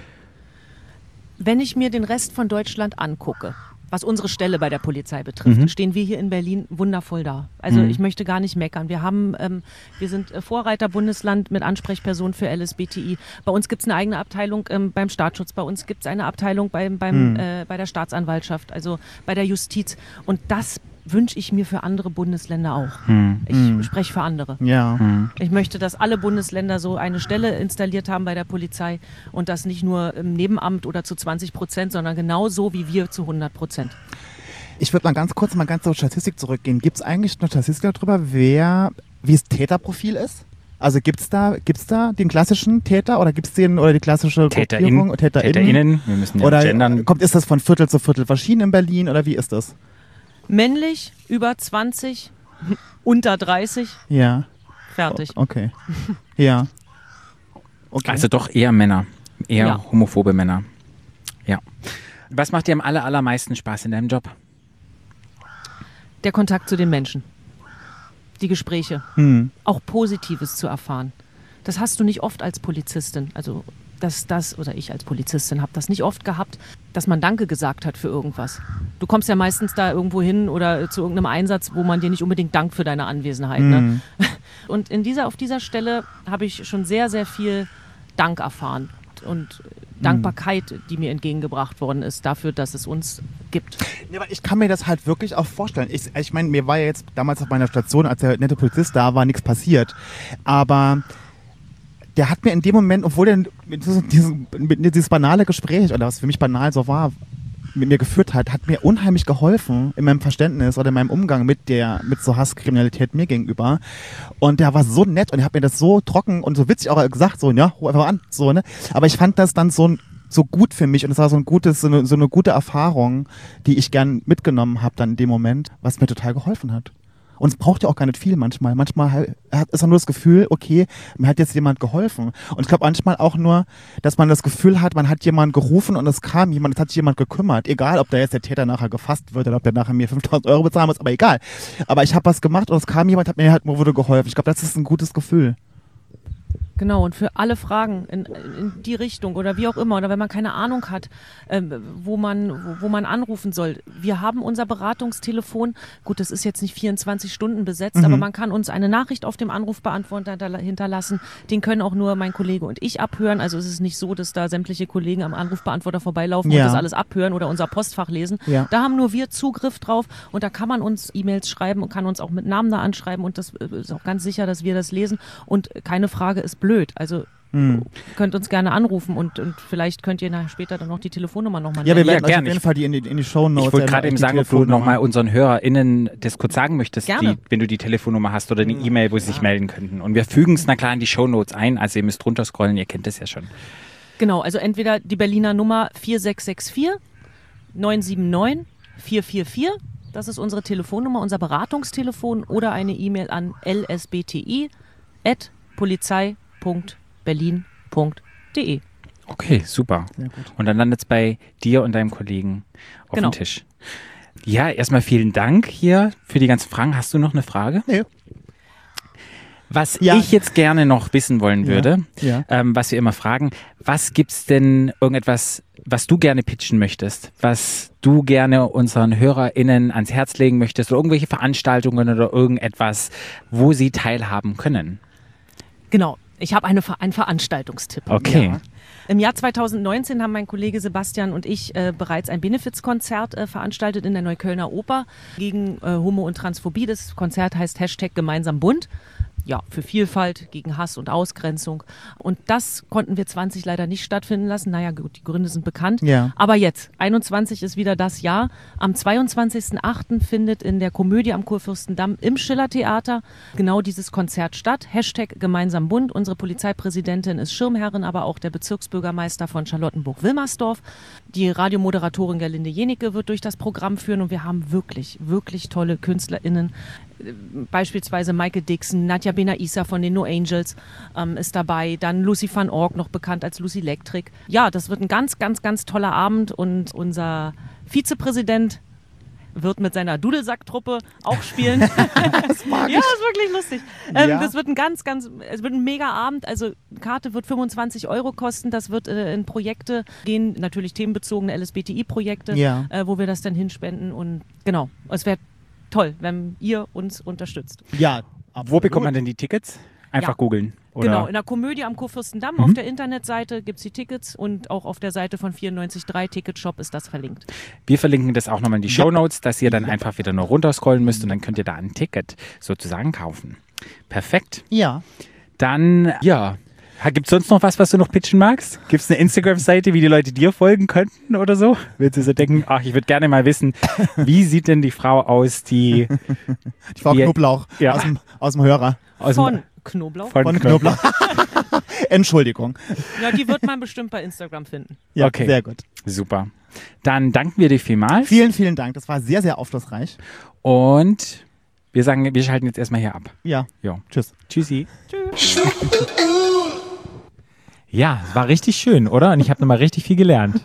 Speaker 2: Wenn ich mir den Rest von Deutschland angucke, was unsere Stelle bei der Polizei betrifft,
Speaker 3: Mhm.
Speaker 2: stehen wir hier in Berlin wundervoll da. Also
Speaker 3: Mhm.
Speaker 2: ich möchte gar nicht meckern. Wir haben, ähm, wir sind äh, Vorreiter-Bundesland mit Ansprechpersonen für L S B T I. Bei uns gibt es eine eigene Abteilung ähm, beim Staatsschutz. Bei uns gibt es eine Abteilung beim, beim,
Speaker 4: Mhm.
Speaker 2: äh, bei der Staatsanwaltschaft, also bei der Justiz. Und das wünsche ich mir für andere Bundesländer auch.
Speaker 3: Hm.
Speaker 2: Ich
Speaker 4: Mhm.
Speaker 2: spreche für andere.
Speaker 4: Ja.
Speaker 3: Hm.
Speaker 2: Ich möchte, dass alle Bundesländer so eine Stelle installiert haben bei der Polizei und das nicht nur im Nebenamt oder zu zwanzig Prozent, sondern genauso wie wir zu hundert Prozent.
Speaker 4: Ich würde mal ganz kurz mal ganz zur Statistik zurückgehen. Gibt es eigentlich eine Statistik darüber, wer wie das Täterprofil ist? Also gibt's da, gibt's da den klassischen Täter oder gibt's den oder die klassische
Speaker 3: Täterin,
Speaker 4: Gruppierung? TäterInnen?
Speaker 3: TäterInnen, wir müssen ja
Speaker 4: oder
Speaker 3: gendern.
Speaker 4: kommt, ist das von Viertel zu Viertel verschieden in Berlin oder wie ist das?
Speaker 2: Männlich, über zwanzig, unter dreißig,
Speaker 4: Ja.
Speaker 2: fertig.
Speaker 4: Okay. Ja. Okay.
Speaker 3: Also doch eher Männer, eher
Speaker 2: Ja.
Speaker 3: homophobe Männer. Ja. Was macht dir am aller, allermeisten Spaß in deinem Job?
Speaker 2: Der Kontakt zu den Menschen. Die Gespräche.
Speaker 4: hm.
Speaker 2: Auch Positives zu erfahren. Das hast du nicht oft als Polizistin. Also dass das, oder ich als Polizistin habe das nicht oft gehabt, dass man Danke gesagt hat für irgendwas. Du kommst ja meistens da irgendwo hin oder zu irgendeinem Einsatz, wo man dir nicht unbedingt dankt für deine Anwesenheit. Ne?
Speaker 4: Mhm.
Speaker 2: Und in dieser, auf dieser Stelle habe ich schon sehr, sehr viel Dank erfahren und Dankbarkeit, die mir entgegengebracht worden ist dafür, dass es uns gibt.
Speaker 4: Ja, aber ich kann mir das halt wirklich auch vorstellen. Ich, ich meine, mir war ja jetzt damals auf meiner Station, als der nette Polizist da war, nichts passiert. Aber der hat mir in dem Moment, obwohl er mit diesem, diesem, mit dieses banale Gespräch, oder was für mich banal so war, mit mir geführt hat, hat mir unheimlich geholfen in meinem Verständnis oder in meinem Umgang mit der, mit so Hasskriminalität mir gegenüber. Und der war so nett und er hat mir das so trocken und so witzig auch gesagt, so, ja, ruf einfach an, so, ne. Aber ich fand das dann so, so gut für mich und es war so ein gutes, so eine, so eine gute Erfahrung, die ich gern mitgenommen habe dann in dem Moment, was mir total geholfen hat. Und es braucht ja auch gar nicht viel manchmal. Manchmal ist auch nur das Gefühl, okay, mir hat jetzt jemand geholfen. Und ich glaube manchmal auch nur, dass man das Gefühl hat, man hat jemanden gerufen und es kam jemand, es hat sich jemand gekümmert. Egal, ob da jetzt der Täter nachher gefasst wird oder ob der nachher mir fünftausend Euro bezahlen muss, aber egal. Aber ich habe was gemacht und es kam jemand, hat mir halt wurde geholfen. Ich glaube, das ist ein gutes Gefühl.
Speaker 2: Genau, und für alle Fragen in, in die Richtung oder wie auch immer, oder wenn man keine Ahnung hat, ähm, wo man wo, wo man anrufen soll. Wir haben unser Beratungstelefon, gut, das ist jetzt nicht vierundzwanzig Stunden besetzt,
Speaker 4: Mhm.
Speaker 2: aber man kann uns eine Nachricht auf dem Anrufbeantworter hinterla- hinterlassen. Den können auch nur mein Kollege und ich abhören. Also es ist nicht so, dass da sämtliche Kollegen am Anrufbeantworter vorbeilaufen
Speaker 4: Ja.
Speaker 2: und das alles abhören oder unser Postfach lesen.
Speaker 4: Ja.
Speaker 2: Da haben nur wir Zugriff drauf und da kann man uns E-Mails schreiben und kann uns auch mit Namen da anschreiben und das ist auch ganz sicher, dass wir das lesen und keine Frage ist blöd. Also
Speaker 4: Hm.
Speaker 2: könnt uns gerne anrufen und, und vielleicht könnt ihr nachher später dann noch die Telefonnummer nochmal
Speaker 4: Ja, wir
Speaker 2: nennen.
Speaker 4: werden euch
Speaker 3: gern.
Speaker 4: auf jeden Fall die in die, in die Shownotes.
Speaker 3: Ich wollte gerade eben sagen, ob du nochmal unseren HörerInnen das kurz sagen möchtest,
Speaker 2: Gerne.
Speaker 3: die, wenn du die Telefonnummer hast oder eine E-Mail, wo sie sich melden könnten. Und wir fügen es na klar in die Shownotes ein, also ihr müsst runterscrollen, ihr kennt das ja schon.
Speaker 2: Genau, also entweder die Berliner Nummer vier sechs sechs vier neun sieben neun vier vier vier, das ist unsere Telefonnummer, unser Beratungstelefon, oder eine E-Mail an l s b t i at polizei punkt berlin punkt de.
Speaker 3: Okay, super.
Speaker 4: Sehr gut.
Speaker 3: Und dann landet es bei dir und deinem Kollegen auf
Speaker 2: Genau.
Speaker 3: dem Tisch. Ja, erstmal vielen Dank hier für die ganzen Fragen. Hast du noch eine Frage?
Speaker 4: Nee.
Speaker 3: Was
Speaker 4: Ja.
Speaker 3: ich jetzt gerne noch wissen wollen würde,
Speaker 4: Ja.
Speaker 3: ähm, was wir immer fragen, was gibt's denn irgendetwas, was du gerne pitchen möchtest, was du gerne unseren HörerInnen ans Herz legen möchtest oder irgendwelche Veranstaltungen oder irgendetwas, wo sie teilhaben können?
Speaker 2: Genau, ich habe eine, Ver- einen Veranstaltungstipp.
Speaker 3: Okay.
Speaker 2: Ja. Im Jahr zweitausendneunzehn haben mein Kollege Sebastian und ich äh, bereits ein Benefizkonzert äh, veranstaltet in der Neuköllner Oper gegen äh, Homo- und Transphobie. Das Konzert heißt Hashtag Gemeinsam bunt. Ja, für Vielfalt, gegen Hass und Ausgrenzung. Und das konnten wir zwanzig leider nicht stattfinden lassen. Naja, gut, die Gründe sind bekannt.
Speaker 4: Ja.
Speaker 2: Aber jetzt, einundzwanzig ist wieder das Jahr. Am zweiundzwanzigsten achten findet in der Komödie am Kurfürstendamm im Schillertheater genau dieses Konzert statt. Hashtag Gemeinsam bunt. Unsere Polizeipräsidentin ist Schirmherrin, aber auch der Bezirksbürgermeister von Charlottenburg-Wilmersdorf. Die Radiomoderatorin Gerlinde Jenicke wird durch das Programm führen und wir haben wirklich, wirklich tolle KünstlerInnen. Beispielsweise Maike Dixon, Nadja Benaissa von den No Angels ähm, ist dabei, dann Lucy van Ork, noch bekannt als Lucy Electric. Ja, das wird ein ganz, ganz, ganz toller Abend und unser Vizepräsident wird mit seiner Dudelsacktruppe auch spielen.
Speaker 4: Das mag
Speaker 2: Ja,
Speaker 4: ich.
Speaker 2: ist wirklich lustig. Ähm,
Speaker 4: Ja.
Speaker 2: Das wird ein ganz, ganz, es wird ein mega Abend. Also eine Karte wird fünfundzwanzig Euro kosten. Das wird äh, in Projekte gehen, natürlich themenbezogene L S B T I-Projekte,
Speaker 4: Ja.
Speaker 2: äh, wo wir das dann hinspenden. Und genau, es wäre toll, wenn ihr uns unterstützt.
Speaker 4: Ja.
Speaker 3: Wo bekommt man denn die Tickets? Einfach
Speaker 2: Ja.
Speaker 3: googeln. Oder?
Speaker 2: Genau, in der Komödie am Kurfürstendamm
Speaker 3: Mhm.
Speaker 2: auf der Internetseite gibt es die Tickets und auch auf der Seite von vierundneunzig Komma drei Ticketshop ist das verlinkt.
Speaker 3: Wir verlinken das auch nochmal in die Shownotes, dass ihr dann einfach wieder nur runterscrollen müsst und dann könnt ihr da ein Ticket sozusagen kaufen. Perfekt.
Speaker 4: Ja.
Speaker 3: Dann, ja, Gibt es sonst noch was, was du noch pitchen magst? Gibt es eine Instagram-Seite, wie die Leute dir folgen könnten oder so? Willst du so denken, ach, ich würde gerne mal wissen, wie sieht denn die Frau aus, die...
Speaker 4: Die Frau
Speaker 3: die,
Speaker 4: Knoblauch
Speaker 3: ja.
Speaker 4: aus, dem, aus dem Hörer.
Speaker 3: Aus
Speaker 2: Von
Speaker 3: dem,
Speaker 2: Knoblauch.
Speaker 3: von,
Speaker 4: Von
Speaker 3: Knoblauch.
Speaker 4: Knoblauch. Entschuldigung.
Speaker 2: Ja, die wird man bestimmt bei Instagram finden.
Speaker 4: Ja,
Speaker 3: Okay.
Speaker 4: sehr gut.
Speaker 3: Super. Dann danken wir dir vielmals.
Speaker 4: Vielen, vielen Dank. Das war sehr, sehr aufschlussreich.
Speaker 3: Und wir sagen, wir schalten jetzt erstmal hier ab.
Speaker 4: Ja.
Speaker 3: Jo.
Speaker 4: Tschüss.
Speaker 3: Tschüssi. Ja, es war richtig schön, oder? Und ich habe nochmal richtig viel gelernt.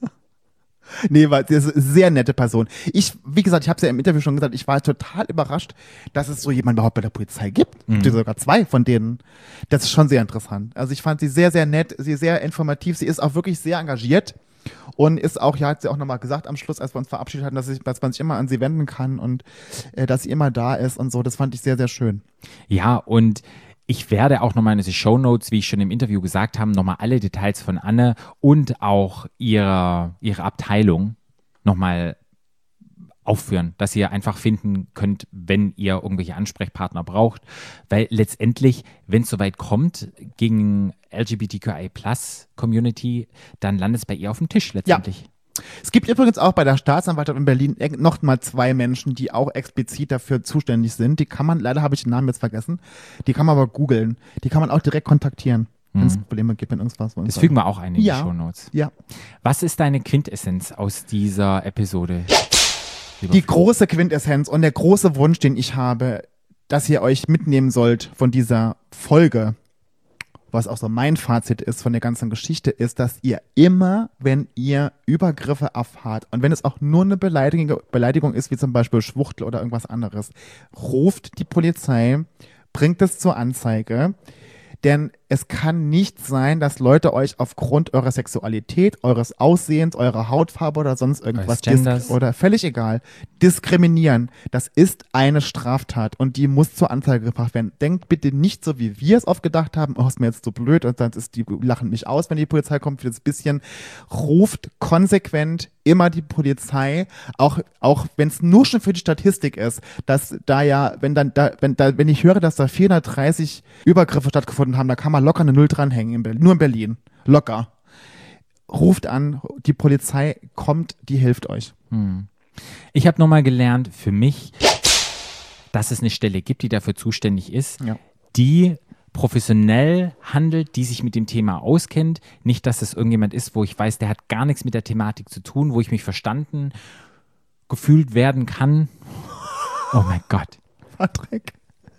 Speaker 4: Nee, weil das ist eine sehr nette Person. Ich, wie gesagt, ich habe es ja im Interview schon gesagt, ich war total überrascht, dass es so jemanden überhaupt bei der Polizei gibt. Mhm. Sogar zwei von denen. Das ist schon sehr interessant. Also ich fand sie sehr, sehr nett, sie ist sehr informativ, sie ist auch wirklich sehr engagiert und ist auch, ja, hat sie auch nochmal gesagt am Schluss, als wir uns verabschiedet hatten, dass, ich, dass man sich immer an sie wenden kann und äh, dass sie immer da ist und so. Das fand ich sehr, sehr schön.
Speaker 3: Ja, und ich werde auch nochmal in diese Shownotes, wie ich schon im Interview gesagt habe, nochmal alle Details von Anne und auch ihre, ihre Abteilung nochmal aufführen, dass ihr einfach finden könnt, wenn ihr irgendwelche Ansprechpartner braucht. Weil letztendlich, wenn es soweit kommt, gegen L G B T Q I Plus Community, dann landet es bei ihr auf dem Tisch letztendlich.
Speaker 4: Ja. Es gibt übrigens auch bei der Staatsanwaltschaft in Berlin noch mal zwei Menschen, die auch explizit dafür zuständig sind. Die kann man, leider habe ich den Namen jetzt vergessen, die kann man aber googeln. Die kann man auch direkt kontaktieren, wenn es
Speaker 3: Mhm.
Speaker 4: Probleme gibt, wenn irgendwas.
Speaker 3: Das fügen wir auch ein in
Speaker 4: Ja.
Speaker 3: die Shownotes.
Speaker 4: Ja.
Speaker 3: Was ist deine Quintessenz aus dieser Episode? lieber
Speaker 4: Die
Speaker 3: Flo?
Speaker 4: große Quintessenz und der große Wunsch, den ich habe, dass ihr euch mitnehmen sollt von dieser Folge, was auch so mein Fazit ist von der ganzen Geschichte, ist, dass ihr immer, wenn ihr Übergriffe erfahrt und wenn es auch nur eine Beleidigung, Beleidigung ist, wie zum Beispiel Schwuchtel oder irgendwas anderes, ruft die Polizei, bringt es zur Anzeige, denn es kann nicht sein, dass Leute euch aufgrund eurer Sexualität, eures Aussehens, eurer Hautfarbe oder sonst irgendwas
Speaker 3: Genders.
Speaker 4: oder völlig egal, diskriminieren. Das ist eine Straftat und die muss zur Anzeige gebracht werden. Denkt bitte nicht so, wie wir es oft gedacht haben, oh, ist mir jetzt so blöd und dann ist die lachen mich aus, wenn die Polizei kommt für das bisschen. Ruft konsequent immer die Polizei, auch, auch wenn es nur schon für die Statistik ist, dass da ja, wenn dann, da, wenn da, wenn ich höre, dass da vierhundertdreißig Übergriffe stattgefunden haben, da kann man locker eine Null dranhängen in Berlin, nur in Berlin. Locker. Ruft an, die Polizei kommt, die hilft euch.
Speaker 3: Hm. Ich habe nochmal gelernt für mich, dass es eine Stelle gibt, die dafür zuständig ist,
Speaker 4: Ja.
Speaker 3: die professionell handelt, die sich mit dem Thema auskennt. Nicht, dass es irgendjemand ist, wo ich weiß, der hat gar nichts mit der Thematik zu tun, wo ich mich verstanden, gefühlt werden kann. Oh mein Gott.
Speaker 4: Patrick.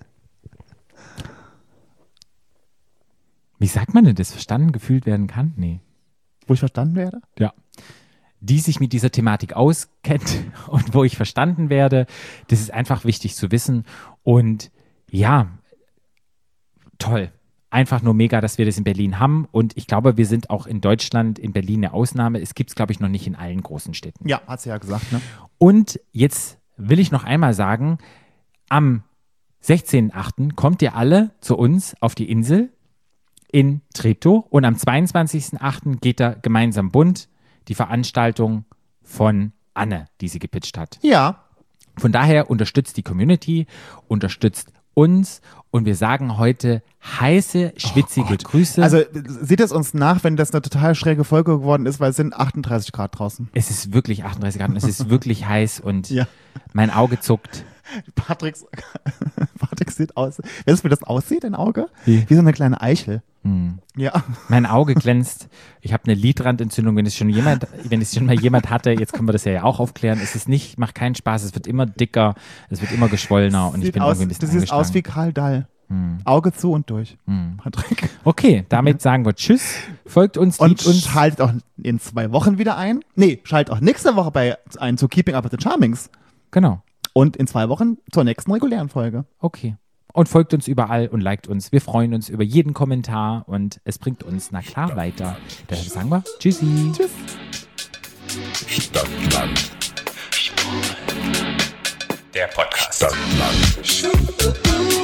Speaker 3: Wie sagt man denn das? Verstanden, gefühlt werden kann? Nee.
Speaker 4: Wo ich verstanden werde?
Speaker 3: Ja. Die sich mit dieser Thematik auskennt und wo ich verstanden werde. Das ist einfach wichtig zu wissen. Und ja, toll. Einfach nur mega, dass wir das in Berlin haben. Und ich glaube, wir sind auch in Deutschland, in Berlin eine Ausnahme. Es gibt es, glaube ich, noch nicht in allen großen Städten.
Speaker 4: Ja, hat sie ja gesagt, ne?
Speaker 3: Und jetzt will ich noch einmal sagen, am sechzehnten achten kommt ihr alle zu uns auf die Insel in Treptow und am zweiundzwanzigsten achten geht da gemeinsam bunt die Veranstaltung von Anne, die sie gepitcht hat.
Speaker 4: Ja.
Speaker 3: Von daher unterstützt die Community, unterstützt uns und wir sagen heute heiße, schwitzige Grüße.
Speaker 4: Also seht es uns nach, wenn das eine total schräge Folge geworden ist, weil es sind achtunddreißig Grad draußen.
Speaker 3: Es ist wirklich achtunddreißig Grad und es ist wirklich heiß und
Speaker 4: Ja.
Speaker 3: mein Auge zuckt.
Speaker 4: Patrick, Patrick sieht aus, weißt du, wie das aussieht, dein Auge?
Speaker 3: Wie?
Speaker 4: Wie so eine kleine Eichel.
Speaker 3: Hm.
Speaker 4: Ja.
Speaker 3: Mein Auge glänzt. Ich habe eine Lidrandentzündung. Wenn es schon jemand, wenn es schon mal jemand hatte, jetzt können wir das ja auch aufklären. Es ist nicht, macht keinen Spaß. Es wird immer dicker, es wird immer geschwollener und ich
Speaker 4: Sieht
Speaker 3: bin
Speaker 4: aus,
Speaker 3: irgendwie ein
Speaker 4: du
Speaker 3: bisschen
Speaker 4: siehst aus wie
Speaker 3: angeschlagen.
Speaker 4: Karl Dahl.
Speaker 3: Hm.
Speaker 4: Auge zu und durch.
Speaker 3: Hm.
Speaker 4: Patrick.
Speaker 3: Okay, damit sagen wir Tschüss. Folgt uns,
Speaker 4: Und
Speaker 3: liebt uns.
Speaker 4: schaltet auch in zwei Wochen wieder ein. Nee, schaltet auch nächste Woche bei ein zu Keeping Up with the Charmings.
Speaker 3: Genau.
Speaker 4: Und in zwei Wochen zur nächsten regulären Folge.
Speaker 3: Okay. Und folgt uns überall und liked uns. Wir freuen uns über jeden Kommentar und es bringt uns, na klar, weiter. Deshalb sagen wir Tschüssi.
Speaker 4: Tschüss.
Speaker 1: Stadtland.
Speaker 5: Der Podcast.
Speaker 1: Stadtland.